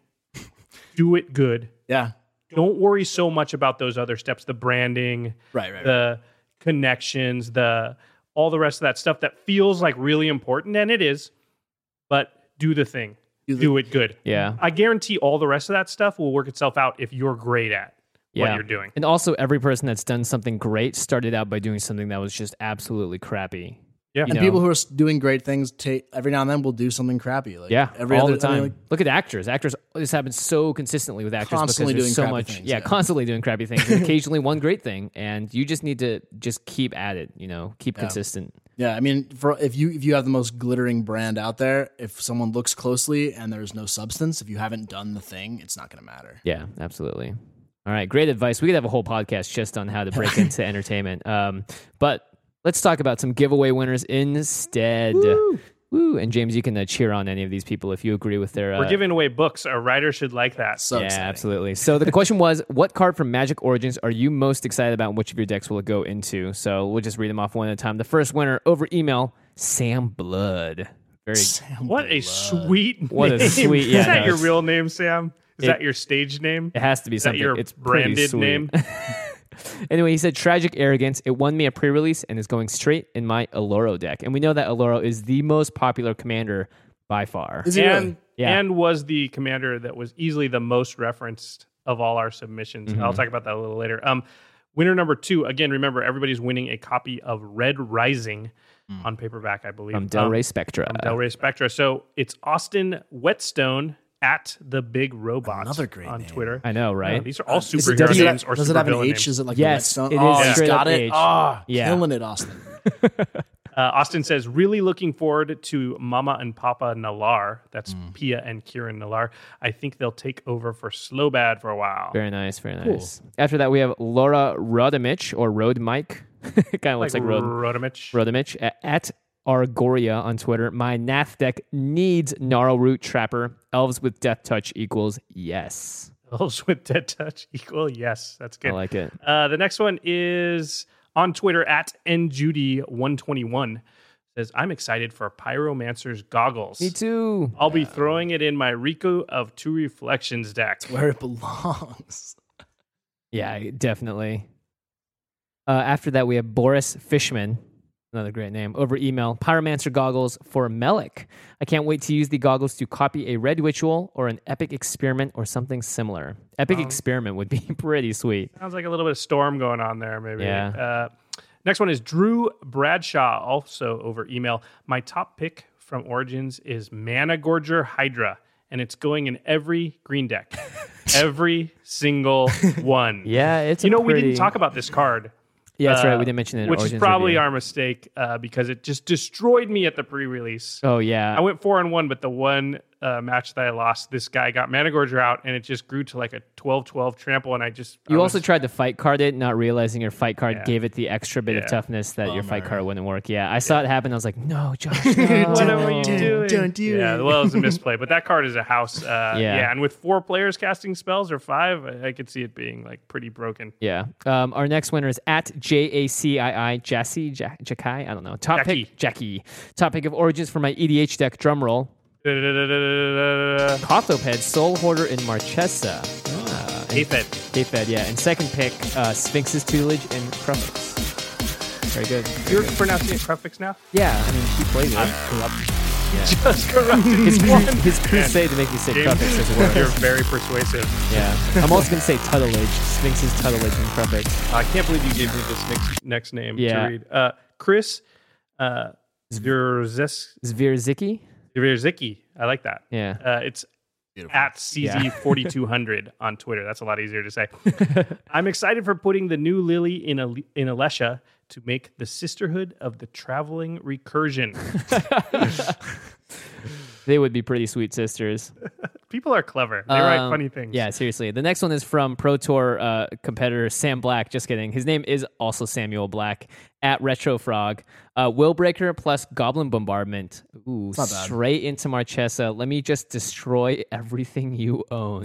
do it good. Yeah. Don't worry so much about those other steps, the branding, Right, right, the connections, the all the rest of that stuff that feels like really important, and it is, but do the thing. Do the- do it good. Yeah. I guarantee all the rest of that stuff will work itself out if you're great at what Yeah. you're doing. And also, every person that's done something great started out by doing something that was just absolutely crappy. Yeah. You And know? people who are s- doing great things take every now and then will do something crappy. Like Yeah, every all other the time. I mean, like, Look at actors. Actors, this happens so consistently with actors Constantly because there's doing so crappy much. things, yeah, yeah. constantly doing crappy things, and occasionally one great thing, and you just need to just keep at it. You know, keep consistent. yeah, I mean, for if you if you have the most glittering brand out there, if someone looks closely and there's no substance, if you haven't done the thing, it's not going to matter. Yeah, absolutely. All right, great advice. We could have a whole podcast just on how to break into entertainment. Um, but let's talk about some giveaway winners instead. Woo! Woo. And James, you can uh, cheer on any of these people if you agree with their. Uh, We're giving away books. A writer should like that. So yeah, exciting. absolutely. So the question was, what card from Magic Origins are you most excited about and which of your decks will it go into? So we'll just read them off one at a time. The first winner over email, Sam Blood. Very What a sweet What a name. sweet- yeah, Is that no, your it's- real name, Sam? Is It- that your stage name? It has to be Is that something. your It's pretty branded sweet. name? Anyway, he said Tragic Arrogance. It won me a pre-release and is going straight in my Aloro deck. And we know that Aloro is the most popular commander by far. Is he and really? Yeah. and was the commander that was easily the most referenced of all our submissions. Mm-hmm. I'll talk about that a little later. Um, winner number two. Again, remember everybody's winning a copy of Red Rising on paperback, I believe, From Del Um, Rey Spectra. from Del Rey Spectra. So it's Austin Whetstone at the Big Robot Another great on name. Twitter. I know, right? Yeah, these are all Is it- superhero does it, names or does it have an supervillain H? names. Is it like Yes, the Whetstone? it is Oh, it's straight got up it. H. Ah, Yeah. killing it, Austin. Uh, Austin says, really looking forward to Mama and Papa Nalar. That's Pia and Kieran Nalar. I think they'll take over for Slow Bad for a while. Very nice, very nice. After that, we have Laura Rodamich, or Road Mike. It kind of looks like, Road, Rodamich. Rodamich, at, at Argoria on Twitter. My Nath deck needs Gnarl Root Trapper. Elves with Death Touch equals yes. Elves with Death Touch equal yes. That's good. I like it. Uh, the next one is on Twitter at N Judy one twenty-one. Says, I'm excited for Pyromancer's goggles. Me too. I'll be throwing it in my Riku of Two Reflections deck. It's where it belongs. Yeah, definitely. Uh, after that, we have Boris Fishman, another great name, over email. Pyromancer goggles for Melik. I can't wait to use the goggles to copy a red ritual or an epic experiment or something similar. Epic Um, experiment would be pretty sweet. Sounds like a little bit of storm going on there, maybe. Yeah. Uh, next one is Drew Bradshaw, also over email. My top pick from Origins is Mana Gorger Hydra, and it's going in every green deck. Every single one. Yeah, it's You a know, we pretty- didn't talk about this card. Yeah, that's uh, right. We didn't mention it in Which is Origins probably review. our mistake uh, because it just destroyed me at the pre-release. Oh, yeah. I went four and one, but the one uh, match that I lost, this guy got Mana Gorger out, and it just grew to like a twelve twelve trample, and I just I You was- also tried to fight card it, not realizing your fight card Yeah. gave it the extra bit Yeah. of toughness that your fight Bummer. card wouldn't work. Yeah, I saw it happen. I was like, no, Josh, no. What are you Don't- doing? don't do yeah, it. well, it was a misplay, but that card is a house. Uh, Yeah. yeah. and with four players casting spells or five, I, I could see it being like pretty broken. Yeah. Um, our next winner is at J A C I I, Jassy, Ja- Jakai, I don't know. Top Jackie. pick, Jackie. Top pick of Origins for my E D H deck, drum roll. Kothoped, Soul Hoarder, and Marchesa. Ah, and- Aphid. K-Fed, yeah. And second pick, uh, Sphinx's Tutelage and Crufix. Very good. Very You're good. pronouncing it Crufix now? Yeah, I mean, he plays it. Just corrupted His, one. his crusade to make me say James, Crufix as well. You're very persuasive. Yeah. I'm also going to say Tutelage. Sphinx's Tutelage and Crufix. I can't believe you gave me this next next name Yeah. to read. Uh, Chris uh, Zvirzes- Zvirzicki? Zvirzicki. I like that. Yeah. Uh, it's Beautiful. at C Z forty-two hundred on Twitter. That's a lot easier to say. I'm excited for putting the new Lily in a in Alesha to make the Sisterhood of the Traveling Recursion. They would be pretty sweet sisters. People are clever. They write Um, funny things. Yeah, seriously. The next one is from Pro Tour uh, competitor Sam Black. Just kidding. His name is also Samuel Black at Retro Frog. Uh, Willbreaker plus Goblin Bombardment. Ooh, not bad. straight into Marchesa. Let me just destroy everything you own.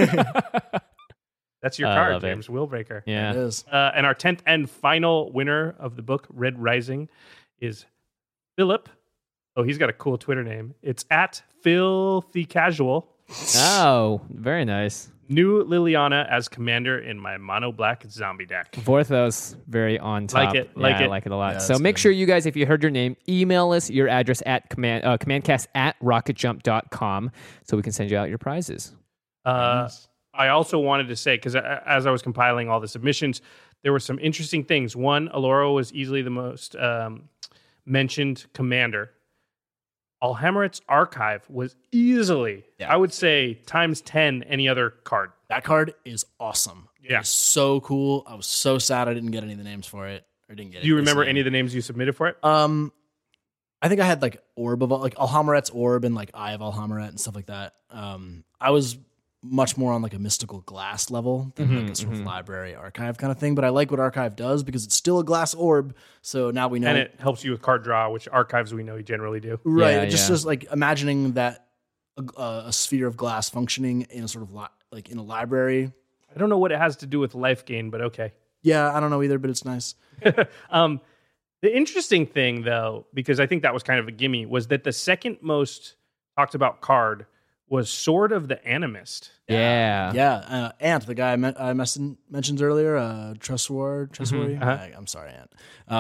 That's your I card, love it. James Willbreaker. Yeah. It is. Uh, and our tenth and final winner of the book, Red Rising, is Philip. Oh, he's got a cool Twitter name. It's at Filthy Casual. Oh, very nice. New Liliana as commander in my mono black zombie deck. Vorthos, very on top. Like it, like yeah, I it. like it a lot. Yeah, so that's make good. sure you guys, if you heard your name, email us your address at command uh, commandcast at rocketjump dot com so we can send you out your prizes. Uh, I also wanted to say, because as I was compiling all the submissions, there were some interesting things. One, Alora was easily the most um, mentioned commander. Alhammaret's Archive was easily, Yeah. I would say, times ten any other card. That card is awesome. Yeah. It's so cool. I was so sad I didn't get any of the names for it. Or didn't get Do you it this remember name. any of the names you submitted for it? Um, I think I had like Orb of like Alhammaret's Orb and like Eye of Alhammaret and stuff like that. Um, I was much more on like a mystical glass level than like a sort of library archive kind of thing. But I like what archive does because it's still a glass orb. So now we know, And it helps you with card draw, which archives we know you generally do. right? Yeah, it just yeah. just like imagining that a, a sphere of glass functioning in a sort of li- like in a library. I don't know what it has to do with life gain, but okay. Yeah, I don't know either, but it's nice. Um, the interesting thing, though, because I think that was kind of a gimme, was that the second most talked about card was Sword of the Animist. Yeah. Yeah, uh, Ant, the guy I, met, I mes- mentioned earlier, uh, Trustward, Trustworthy. uh-huh. I, I'm sorry, Ant.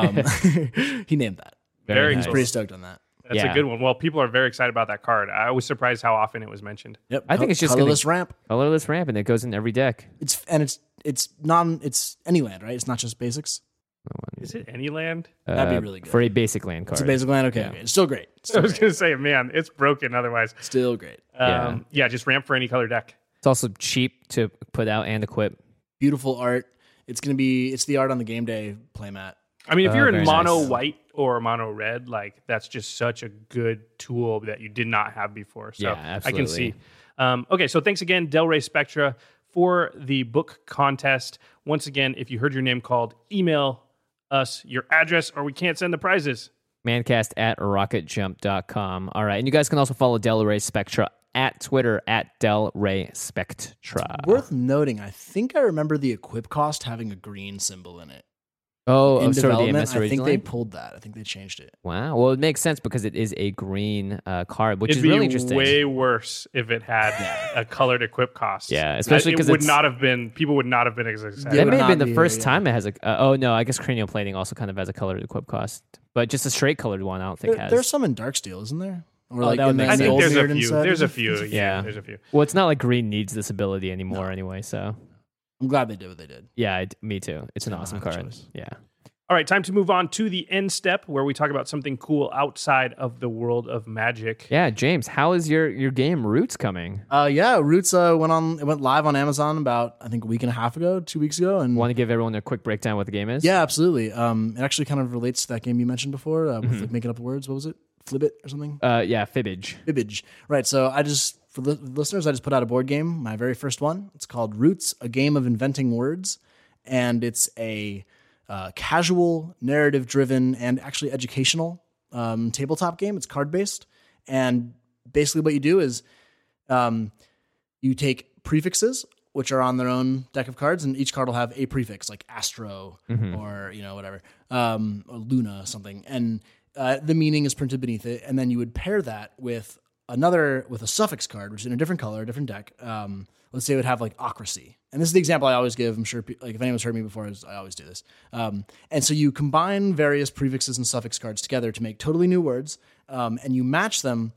Um, he named that. Very He's cool. pretty stoked on that. That's Yeah. a good one. Well, people are very excited about that card. I was surprised how often it was mentioned. Yep, I think co- it's just gonna- colorless ramp. Colorless ramp, and it goes in every deck. It's and it's it's non it's any land, right? It's not just basics. Is it any land? That'd be Uh, really good. For a basic land card. It's a basic land. Okay, Yeah. okay. It's still great. It's I still was great. going to say, man, it's broken otherwise. Still great. Um, yeah. just ramp for any color deck. It's also cheap to put out and equip. Beautiful art. It's gonna be. It's the art on the game day playmat. I mean, if Oh, you're in very mono nice. white or mono red, like that's just such a good tool that you did not have before. So Yeah, I can absolutely. see. Um, okay, so thanks again, Del Rey Spectra, for the book contest. Once again, if you heard your name called, email us your address or we can't send the prizes. mancast at rocket jump dot com. All right. And you guys can also follow Del Rey Spectra at Twitter at Del Rey Spectra. Worth noting, I think I remember the equip cost having a green symbol in it. Oh, in oh sorry, the development, M S I think originally? they pulled that. I think they changed it. Wow. Well, it makes sense because it is a green uh, card, which It'd is be really interesting. way worse if it had a colored equip cost. Yeah, especially it 'cause would it's- not have been. People would not have been as excited. They That would may have been not the be first here, yeah. time it has a. Uh, oh no, I guess cranial plating also kind of has a colored equip cost, but just a straight colored one, I don't think There, has. there's some in Darksteel, isn't there? Or Oh, like that would in make the- I in the think old there's a Mirrodin few. set? There's a There's few. Yeah. Yeah, there's a few. Well, it's not like green needs this ability anymore anyway. So I'm glad they did what they did. yeah, I, me too. It's an They don't awesome have a card. choice. Yeah. All right, time to move on to the end step where we talk about something cool outside of the world of Magic. Yeah, James, how is your your game Roots coming? Uh, yeah, Roots uh, went on. It went live on Amazon about I think a week and a half ago, two weeks ago, and Want to give everyone a quick breakdown what the game is? yeah, absolutely. Um, it actually kind of relates to that game you mentioned before, uh, Mm-hmm. with like, making up words. What was it? Flibbit or something? Uh, yeah, Fibbage. Fibbage. Right. So I just for the listeners, I just put out a board game, my very first one. It's called Roots: A Game of Inventing Words, and it's a uh, casual, narrative-driven, and actually educational um, tabletop game. It's card-based, and basically what you do is um, you take prefixes, which are on their own deck of cards, and each card will have a prefix, like Astro or you know whatever, um, or Luna, something, and uh, the meaning is printed beneath it, and then you would pair that with another with a suffix card, which is in a different color, a different deck. Um, let's say it would have like ocracy, and this is the example I always give. I'm sure, pe- like if anyone's heard me before, I always do this. Um, and so you combine various prefixes and suffix cards together to make totally new words, um, and you match them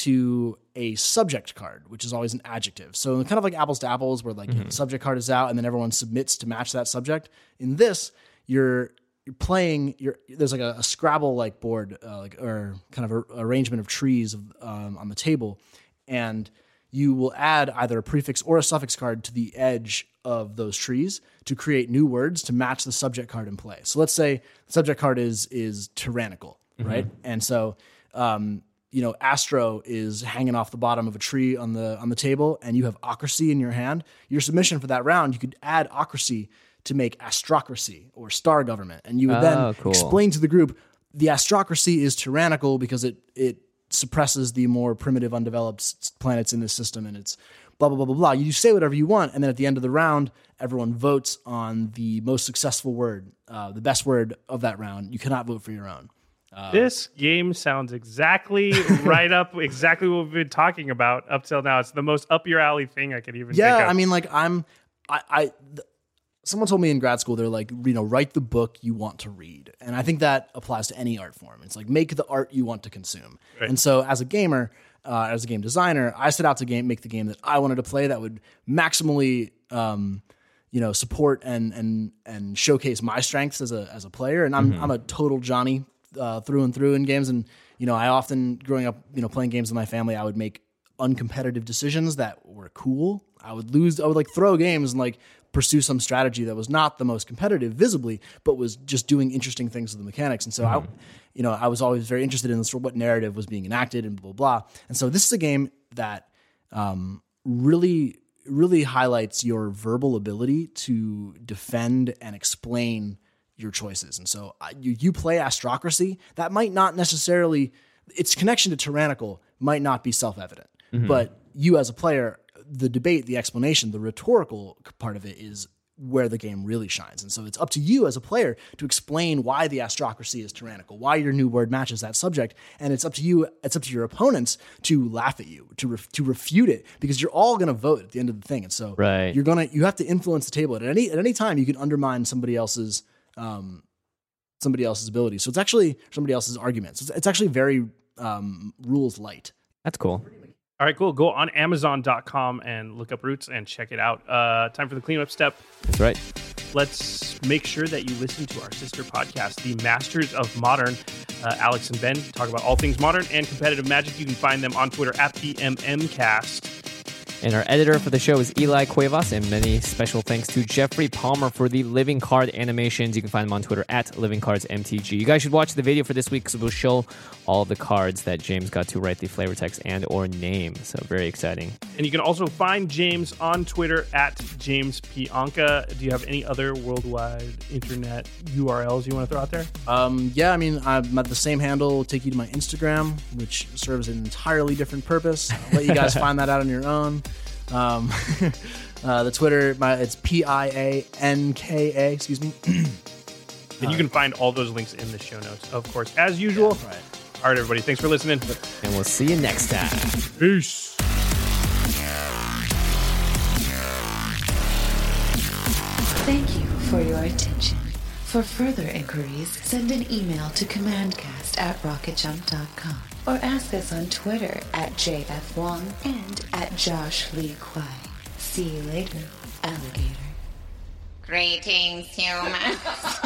to a subject card, which is always an adjective. So kind of like apples to apples, where like you know, the subject card is out, and then everyone submits to match that subject. In this, you're you're playing. You're there's like a, a Scrabble like board, uh, like or kind of a, arrangement of trees of, um, on the table, and you will add either a prefix or a suffix card to the edge of those trees to create new words to match the subject card in play. So let's say the subject card is is tyrannical, right? And so um, you know, Astro is hanging off the bottom of a tree on the on the table, and you have ocracy in your hand. Your submission for that round, you could add ocracy to make astrocracy or star government, and you would Oh, then cool. explain to the group the astrocracy is tyrannical because it it suppresses the more primitive, undeveloped s- planets in this system, and it's blah blah blah blah blah. You say whatever you want, and then at the end of the round, everyone votes on the most successful word, uh, the best word of that round. You cannot vote for your own. This game sounds exactly right up, exactly what we've been talking about up till now. It's the most up your alley thing I could even think Yeah, of. I mean, like I'm, I, I th- someone told me in grad school, they're like, you know, write the book you want to read, and I think that applies to any art form. It's like make the art you want to consume. Right. And so, as a gamer, uh, as a game designer, I set out to game make the game that I wanted to play that would maximally, um, you know, support and and and showcase my strengths as a as a player. And I'm I'm a total Johnny uh, through and through in games. And you know, I often growing up, you know, playing games with my family, I would make uncompetitive decisions that were cool. I would lose. I would like throw games and like pursue some strategy that was not the most competitive visibly, but was just doing interesting things with the mechanics. And so I, you know, I was always very interested in this, what narrative was being enacted and blah, blah, blah. And so this is a game that um, really, really highlights your verbal ability to defend and explain your choices. And so uh, you, you play Astrocracy, that might not necessarily, its connection to tyrannical might not be self-evident, but you as a player, the debate, the explanation, the rhetorical part of it is where the game really shines. And so it's up to you as a player to explain why the astrocracy is tyrannical, why your new word matches that subject. And it's up to you, it's up to your opponents to laugh at you, to ref, to refute it, because you're all going to vote at the end of the thing. And so Right. you're going to, you have to influence the table. At any, at any time you can undermine somebody else's, um, somebody else's ability. So it's actually somebody else's arguments. It's, it's actually very um, rules light. That's cool. All right, cool. Go on Amazon dot com and look up Roots and check it out. Uh, time for the cleanup step. That's right. Let's make sure that you listen to our sister podcast, The Masters of Modern. Uh, Alex and Ben talk about all things modern and competitive Magic. You can find them on Twitter at the M M Cast. And our editor for the show is Eli Cuevas, and many special thanks to Jeffrey Palmer for the Living Card animations. You can find them on Twitter at Living Cards M T G. You guys should watch the video for this week because we'll show all the cards that James got to write the flavor text and or name. So very exciting. And you can also find James on Twitter at James P. Anka. Do you have any other worldwide internet U R Ls you want to throw out there? Um, yeah, I mean, I'm at the same handle. Will take you to my Instagram, which serves an entirely different purpose. I'll let you guys find that out on your own. Um, uh, the Twitter, my, it's P I A N K A, excuse me. And you can find all those links in the show notes, of course, as usual. Yeah, right. All right, everybody, thanks for listening. And we'll see you next time. Peace. Thank you for your attention. For further inquiries, send an email to commandcast at rocketjump dot com or ask us on Twitter at J F Wong and at Josh Lee Kwai. See you later, alligator. Greetings, humans.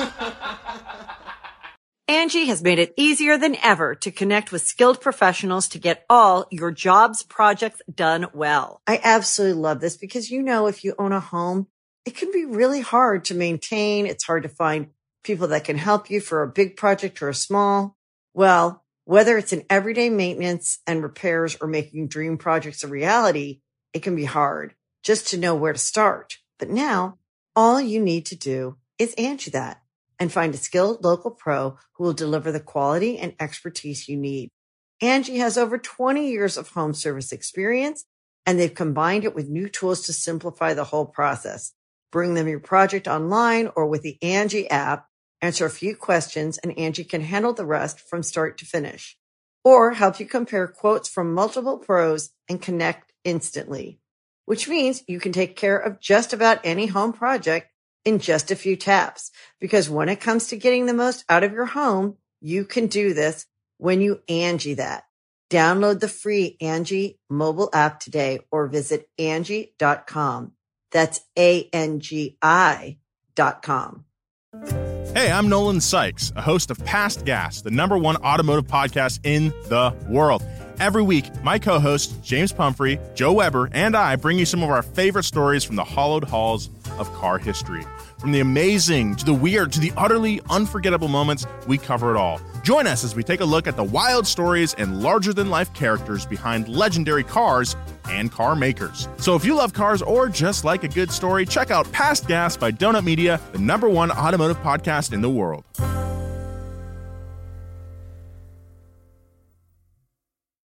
Angie has made it easier than ever to connect with skilled professionals to get all your jobs projects done well. I absolutely love this because, you know, if you own a home, it can be really hard to maintain. It's hard to find people that can help you for a big project or a small. Well, whether it's in everyday maintenance and repairs or making dream projects a reality, it can be hard just to know where to start. But now all you need to do is Angie that and find a skilled local pro who will deliver the quality and expertise you need. Angie has over twenty years of home service experience, and they've combined it with new tools to simplify the whole process. Bring them your project online or with the Angie app, answer a few questions, and Angie can handle the rest from start to finish. Or help you compare quotes from multiple pros and connect instantly, which means you can take care of just about any home project in just a few taps. Because when it comes to getting the most out of your home, you can do this when you Angie that. Download the free Angie mobile app today or visit Angie dot com. That's A N G I dot com. Hey, I'm Nolan Sykes, a host of Past Gas, the number one automotive podcast in the world. Every week, my co-hosts, James Pumphrey, Joe Weber, and I bring you some of our favorite stories from the hallowed halls of car history. From the amazing to the weird to the utterly unforgettable moments, we cover it all. Join us as we take a look at the wild stories and larger-than-life characters behind legendary cars and car makers. So if you love cars or just like a good story, check out Past Gas by Donut Media, the number one automotive podcast in the world.